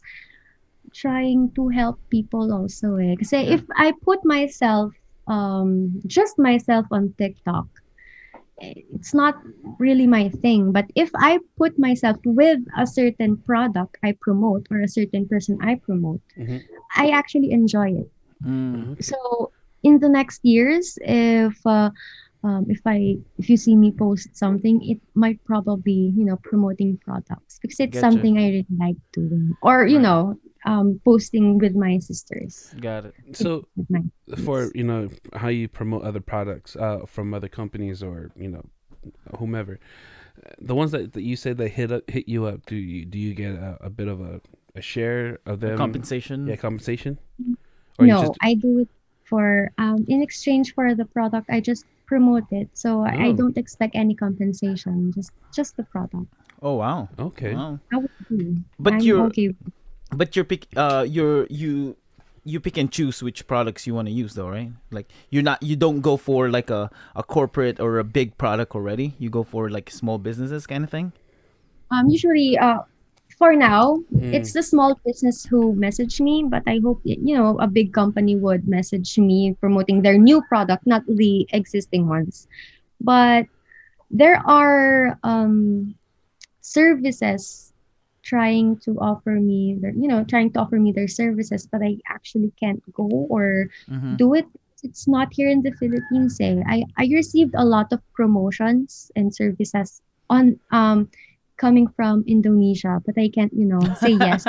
trying to help people also. Eh. Kasi Yeah. if I put myself, um, just myself on TikTok, eh, it's not really my thing. But if I put myself with a certain product I promote or a certain person I promote, Mhm. I actually enjoy it. Mm. So in the next years, if uh, um, if I if you see me post something, it might probably you know promoting products because it's Gotcha. something I really like doing, or you Right. know um, posting with my sisters. Got it. So With my for you know how you promote other products uh, from other companies or you know whomever, the ones that, that you said they hit up, hit you up, do you do you get a, a bit of a, a share of them? Compensation. Yeah, compensation. Or you no, just- I do it for um, in exchange for the product. I just promote it, so I I Oh. don't expect any compensation. Just just the product. Oh wow. okay. Wow. I would do. But I'm you're- okay. But you're pick uh you're you you pick and choose which products you want to use though, right? Like you're not you don't go for like a, a corporate or a big product already. You go for like small businesses kind of thing. Um, usually, uh, for now, Mm. it's the small business who message me, but I hope y- you know a big company would message me promoting their new product, not the existing ones. But there are um, services trying to offer me their, you know, trying to offer me their services, but I actually can't go or Mm-hmm. do it. It's not here in the Philippines. Eh. I I received a lot of promotions and services on um coming from Indonesia, but I can't, you know, say yes.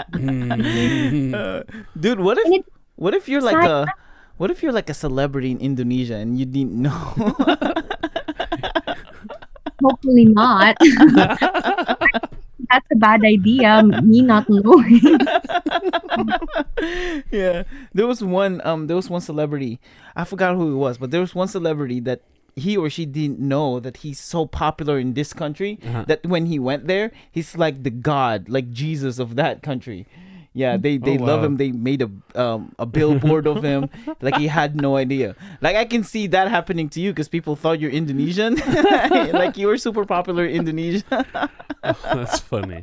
Mm. Uh, dude, what And if it- what if you're like Side- a what if you're like a celebrity in Indonesia and you didn't know? Hopefully not. That's a bad idea. Me not knowing. Yeah, there was one um there was one celebrity, I forgot who it was, but there was one celebrity that he or she didn't know that he's so popular in this country Uh-huh. that when he went there, he's like the god, like Jesus of that country. Yeah, they they Oh, love wow. him. They made a um a billboard of him. Like he had no idea. Like I can see that happening to you because people thought you're Indonesian. Like you were super popular in Indonesia. That's funny.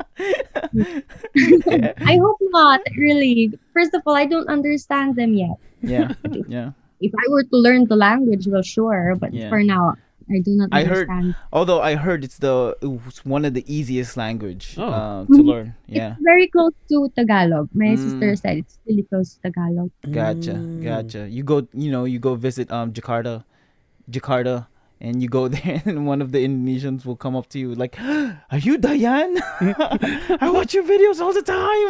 I hope not, really. First of all, I don't understand them yet. Yeah, yeah. If I were to learn the language, well, sure. But Yeah. for now, I do not I heard, understand. although I heard it's the it's one of the easiest language Oh. uh, to Mhm. learn. Yeah, It's very close to Tagalog. My Mm. sister said it's really close to Tagalog. gotcha, Mm. gotcha. You go, you know, you go visit um Jakarta, Jakarta, and you go there, and one of the Indonesians will come up to you like, "Are you Dayan? I watch your videos all the time."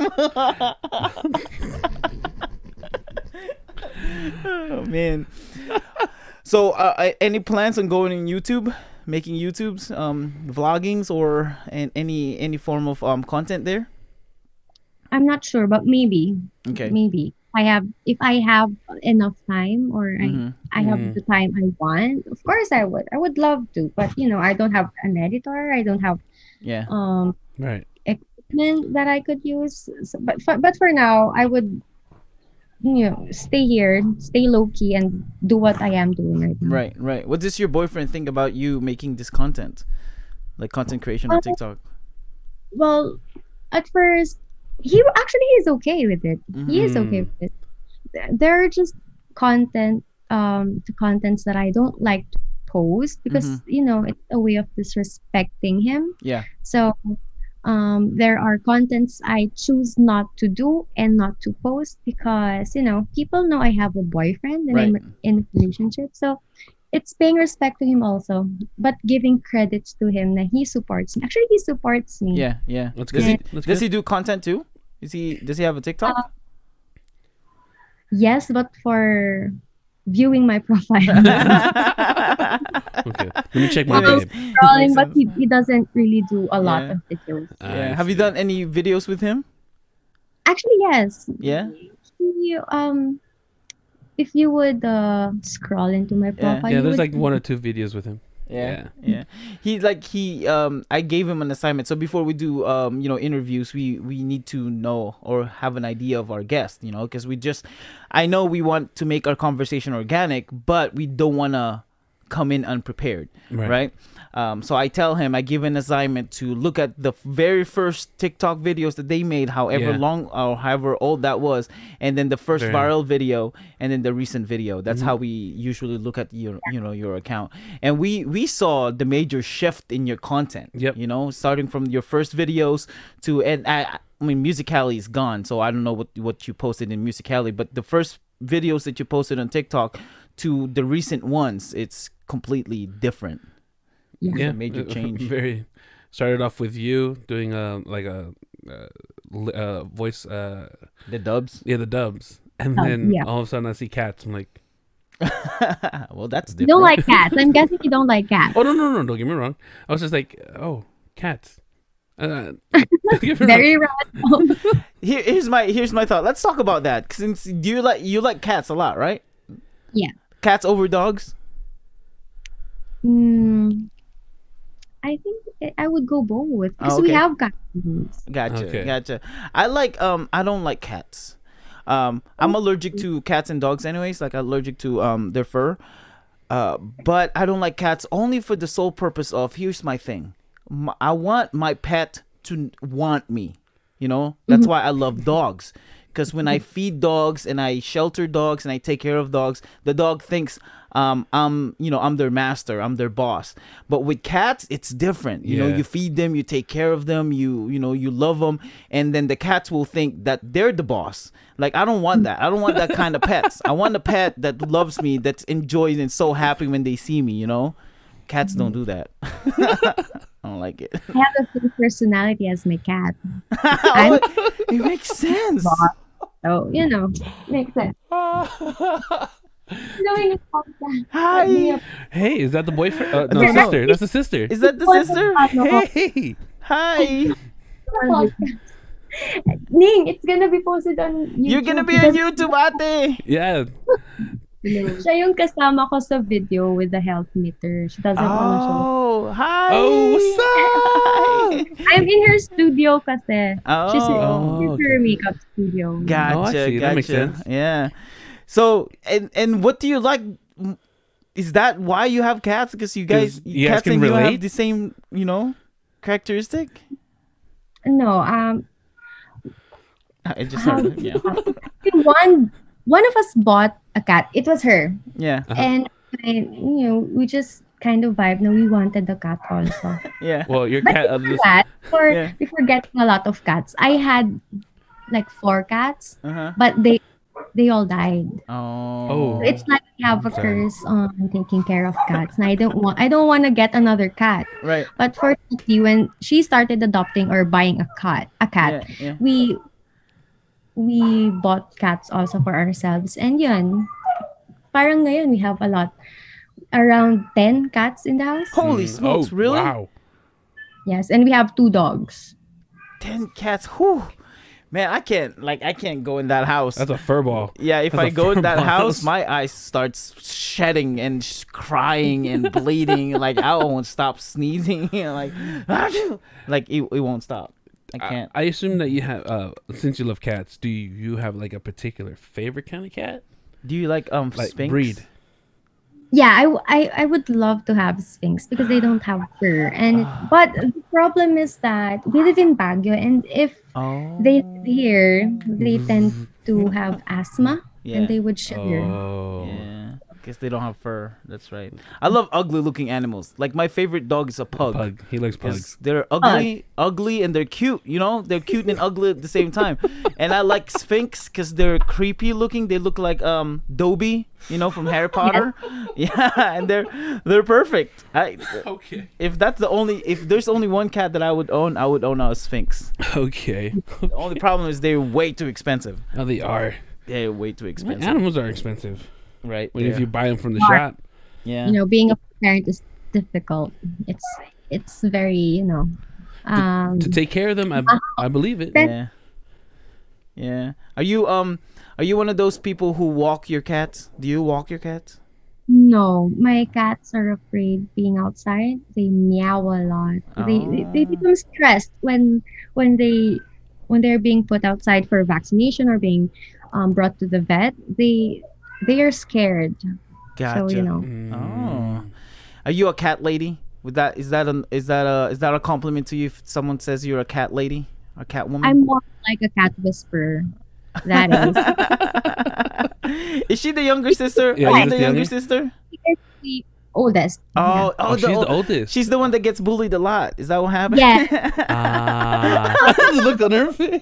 Oh man. So, uh, I- any plans on going on YouTube, making YouTubes, um, vloggings, or and any any form of um content there? I'm not sure, but maybe, Okay. maybe I have if I have enough time or Mhm. I I have Mhm. the time I want. Of course, I would. I would love to, but you know, I don't have an editor. I don't have Yeah. um Right. equipment that I could use. So, but for, but for now, I would you know stay here, stay low key, and do what I am doing right now. Right. Right. What does your boyfriend think about you making this content, like content creation on Uh, TikTok? Well, at first, he actually is okay with it. He is okay Mhm. with it. Th- There are just content, um, the contents that I don't like to post because Mhm. you know it's a way of disrespecting him. Yeah. So, um, there are contents I choose not to do and not to post because you know people know I have a boyfriend and I'm Right. in a relationship. So it's paying respect to him also, but giving credits to him that he supports me. Actually, he supports me. Yeah. Yeah. That's does good. he That's does good. he do content too? Is he does he have a TikTok? Uh, Yes, but for viewing my profile. Okay. Let me check my Yeah, babe. Scrolling, Makes but he, sense. he doesn't really do a lot Yeah. of videos. Yeah. I Have you see. done any videos with him? Actually, yes. Yeah. He, um, if you would uh, scroll into my Yeah. profile, Yeah, you there's would like one or two videos with him. Yeah, yeah. He like he um I gave him an assignment. So before we do um you know interviews, we we need to know or have an idea of our guest, you know, because we just I know we want to make our conversation organic, but we don't want to come in unprepared, Right. right? Um, so I tell him I give an assignment to look at the very first TikTok videos that they made, however Yeah. long or however old that was, and then the first Very- viral video, and then the recent video. That's Mhm. how we usually look at your you know your account, and we we saw the major shift in your content. Yep. You know, starting from your first videos to and I I mean Musicali is gone, so I don't know what what you posted in Musicali, but the first videos that you posted on TikTok to the recent ones, it's completely different. Yeah. Yeah. a major uh, change. Very. Started off with you doing a like a, uh li- uh voice. Uh, The dubs. yeah, the dubs, and Oh, then yeah. all of a sudden I see cats. I'm like, Well, that's You different. don't like cats. I'm guessing you don't like cats. oh no no no! Don't get me wrong. I was just like, oh, cats. Uh, don't get me wrong. Very random. Here, here's my here's my thought. Let's talk about that. Since do you like you like cats a lot, right? Yeah. Cats over dogs. Mm, I think I- I would go both because Oh, we okay. have cats. Gotcha, Okay. gotcha. I like um I don't like cats. Um I'm allergic to cats and dogs anyways, like allergic to um their fur. Uh but I don't like cats only for the sole purpose of here's my thing. M I want my pet to want me. You know? That's why I love dogs. Because when I feed dogs and I shelter dogs and I take care of dogs, the dog thinks um I'm you know I'm their master, I'm their boss. But with cats, it's different. You know, Yeah. you feed them, you take care of them, you you know you love them, and then the cats will think that they're the boss. Like I don't want that. I don't want that kind of pets. I want a pet that loves me, that enjoys and so happy when they see me. You know, cats don't do that. I don't like it. I have the same personality as my cat. Oh, it makes sense. So, you know, makes sense. Doing a podcast. Hi. Hey, is that the boyfriend? Uh, no, No, no. sister. That's the sister. Is that the sister? Hey. Hi. Ning, it's gonna be posted on YouTube. You're gonna be on YouTube, ate. Yeah. Siya yung kasama ko sa video with the health meter. She doesn't wanna show. Oh, hi. Oh, what's up? I'm in her studio kasi. Oh, She's in Oh, her okay. makeup studio. gotcha, Oh, I see. gotcha. That makes sense. Yeah. So, and and what do you like? Is that why you have cats? Because you guys, 'Cause you guys cats can and you have relate? the same, you know, characteristic. No, um, I just how heard it. Yeah. one one of us bought a cat. It was her, Yeah. Uh-huh. and I, you know, we just kind of vibe. No, we wanted the cat also. Yeah. Well, your But cat. Uh, before this, that, before Yeah. before getting a lot of cats, I had like four cats, Uh-huh. but they they all died. Oh. Oh. It's like we have a Sorry. curse on taking care of cats. And I don't want I don't want to get another cat. Right. But for Titi, when she started adopting or buying a cat, a cat, Yeah. Yeah. we we bought cats also for ourselves. And yun, parang ngayon we have a lot. Around ten cats in the house. Holy Mm, smokes! oh, Really? Wow. Yes, and we have two dogs. Ten cats. Whew. Man, I can't like I can't go in that house. That's a fur ball. Yeah, if That's I a go in that fur house, balls. my eyes starts shedding and sh- crying and bleeding. Like I won't stop sneezing. like, like it, it won't stop. I I, can't. I assume that you have, uh, since you love cats, do you, you have like a particular favorite kind of cat? Do you like um Like Sphinx? breed? Yeah, I, w- I, I would love to have Sphinx because they don't have fur. And but the problem is that we live in Baguio, and if Oh. they live here, they tend to have asthma Yeah. and they would shiver. Oh. Yeah. Guess they don't have fur. That's right. I love ugly looking animals. Like my favorite dog is a pug. Pug. He likes pugs. 'Cause they're ugly, ugly, and they're cute. You know, they're cute and ugly at the same time. And I like Sphinx because they're creepy looking. They look like um Dobby, you know, from Harry Potter. Yeah, and they're they're perfect. I, Okay. if that's the only, if there's only one cat that I would own, I would own a Sphinx. Okay. The only problem is they're way too expensive. Oh, they are. They're way too expensive. Animals are expensive. Right. When if there. you buy them from the Smart. shop. yeah. You know, being a parent is difficult. It's it's very, you know, um To take care of them, I, I believe it. Yeah. Yeah. Are you um are you one of those people who walk your cats? Do you walk your cats? no, my cats are afraid being outside. They meow a lot. They, they they Oh. become stressed when when they when they're being put outside for vaccination or being um, brought to the vet. They they are scared. Gotcha. So you know, Mm. Oh. Are you a cat lady? With that is that an is that a is that a compliment to you if someone says you're a cat lady? A cat woman? I'm more like a cat whisperer. That is. Is she the younger sister? Yeah, Are you she's the the younger youngest. sister? The oldest. Oh, oh, Oh, she's the, the oldest. she's the one that gets bullied a lot. Is that what happened? Yes. Ah. Look on her face.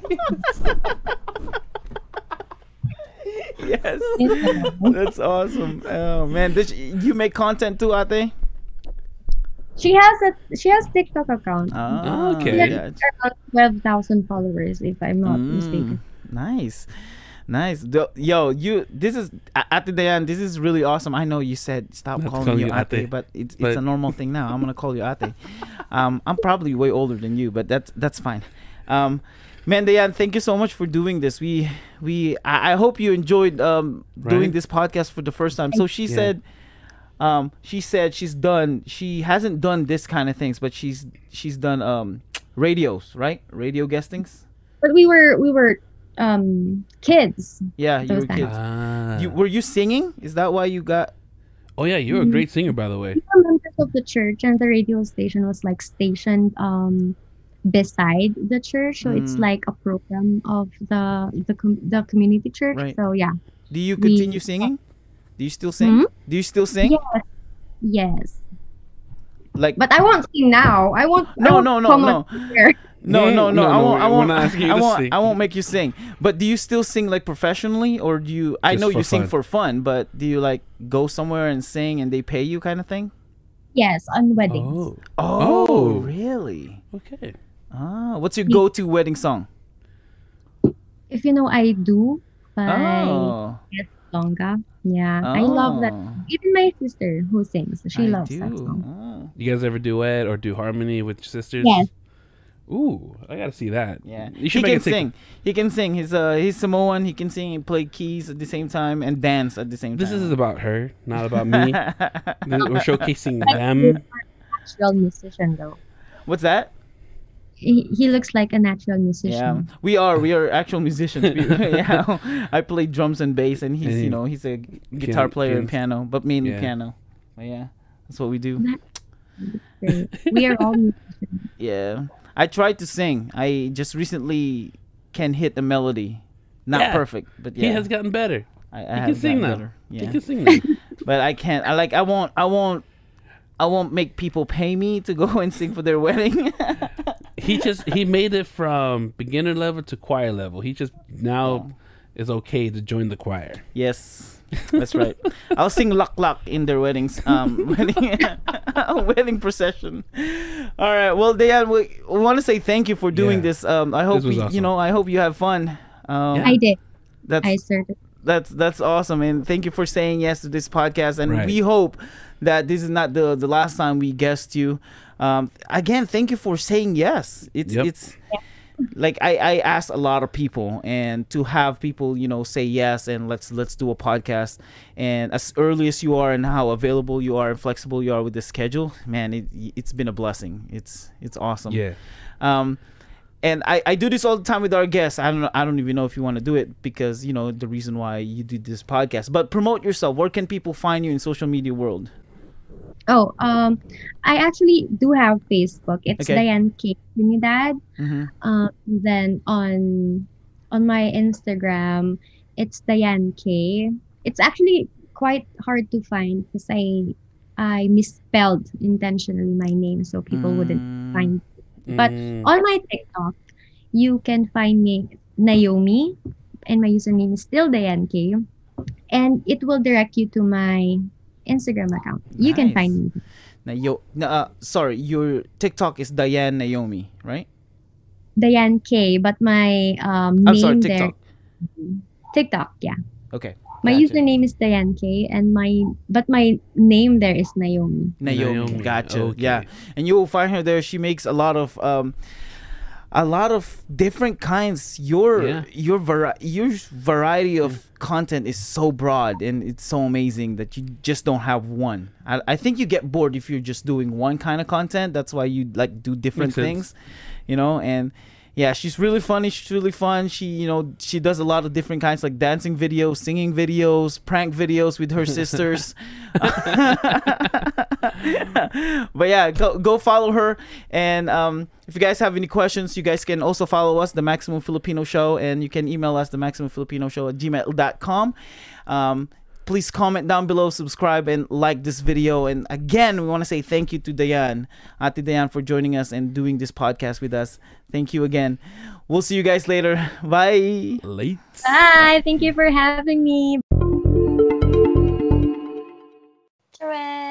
Yes. Yeah. That's awesome. Oh man, did you, you make content too, Ate? She has a she has TikTok account. Oh, Okay. gotcha. Around twelve thousand followers, if I'm not Mm, mistaken. Nice, nice. The- Yo, you. This is A- Ate Dayan. This is really awesome. I know you said stop Not calling calling you you Ate, Ate, but it's it's but- a normal thing now. I'm gonna call you Ate. Um, I'm probably way older than you, but that's that's fine. Um, man, Dayan, thank you so much for doing this. We we I, I hope you enjoyed um doing Right. this podcast for the first time. So she Yeah. said. Um, she said she's done. She hasn't done this kind of things, but she's she's done um radios, right? Radio guestings. But we were we were um kids. Yeah, you Those were times. kids. Ah. You were you singing? Is that why you got? Oh yeah, you're a great singer, by the way. We were members of the church, and the radio station was like stationed um beside the church, so it's Mm. like a program of the the com- the community church. Right. So yeah, Do you We- continue singing? Do you still sing? Hmm? Do you still sing? yes, yes. Like But I won't sing now. I won't. I no, won't no, no, come no, on here. no, no, no. No, I no, won't. I we're won't. not asking you I to won't. sing. I won't make you sing. But do you still sing like professionally, or do you? I Just know for you sing fun. for fun, but do you like go somewhere and sing and they pay you kind of thing? Yes, on weddings. Oh. Oh, Oh. really? Okay. Ah, what's your Me- go-to wedding song? If you know, I do by Oh, Longa. Yeah, I love that. Oh, Even my sister who sings, she I loves do. that song. Oh. You guys ever duet or do harmony with your sisters? Yes. Ooh, I gotta see that. Yeah, You he should make can a TikTok. sing. He can sing. He's uh he's Samoan. He can sing and play keys at the same time and dance at the same This time. is about her, not about me. We're showcasing You're them. a natural musician, though. What's that? He, he looks like a natural Yeah, musician. we are. We are actual musicians. We, yeah, I play drums and bass, and he's And he- you know he's a guitar player and pians. piano, but mainly Yeah. piano. But yeah, that's what we do. Great. We are all musicians. Yeah, I tried to sing. I just recently can hit a melody, not Yeah. perfect, but yeah, He has gotten better. I, I He have can sing gotten now. better. He Yeah, can sing now. but I can't. I like. I won't. I won't. I won't make people pay me to go and sing for their wedding. He just he made it from beginner level to choir level. He just now is okay to join the choir. Yes, that's right. I'll sing "Luck Luck" in their weddings, um, wedding, wedding procession. All right. Well, Dayan, we, we want to say thank you for doing Yeah. this. Um, I hope This was we, you awesome. know, I hope you have fun. Um, Yeah. I did. That's I certainly. that's that's awesome, and thank you for saying yes to this podcast. And Right. we hope that this is not the the last time we guest you. Um, again, thank you for saying yes. It's Yep. it's like I I asked a lot of people, and to have people you know say yes and let's let's do a podcast. And as early as you are and how available you are and flexible you are with the schedule, man, it it's been a blessing. It's it's awesome. Yeah. Um, and I, I do this all the time with our guests. I don't know, I don't even know if you want to do it because you know the reason why you do this podcast. But promote yourself. Where can people find you in social media world? Oh, um, I actually do have Facebook. It's Okay. Diane K. Trinidad. Mm-hmm. Um, then on on my Instagram, it's Diane K. It's actually quite hard to find because I I misspelled intentionally my name so people wouldn't find. But Mm, on my TikTok, you can find me Naomi, and my username is still Diane K. And it will direct you to my Instagram account. You can Nice. find me. Now, yo, no, uh, sorry, your TikTok is Diane Naomi, right? Diane K, but my um I'm name sorry, there TikTok. TikTok, yeah. Okay. My gotcha. username is Diane K, and my but my name there is Naomi. Naomi. Naomi, Gotcha. okay. Yeah, and you will find her there. She makes a lot of um, a lot of different kinds. Your Yeah. your vari- your variety of content is so broad and it's so amazing that you just don't have one. I, I think you get bored if you're just doing one kind of content. That's why you like do different Makes things, sense. you know. And yeah, she's really funny. She's really fun. She you know she does a lot of different kinds like dancing videos, singing videos, prank videos with her sisters. But yeah, go go follow her. And um, if you guys have any questions, you guys can also follow us, the Maximum Filipino Show, and you can email us, the Maximum Filipino Show at gmail dot com. Um, please comment down below, subscribe, and like this video. And again, we want to say thank you to Dayan, Ate Dayan, for joining us and doing this podcast with us. Thank you again. We'll see you guys later. Bye. late. Bye. Thank you for having me. Correct.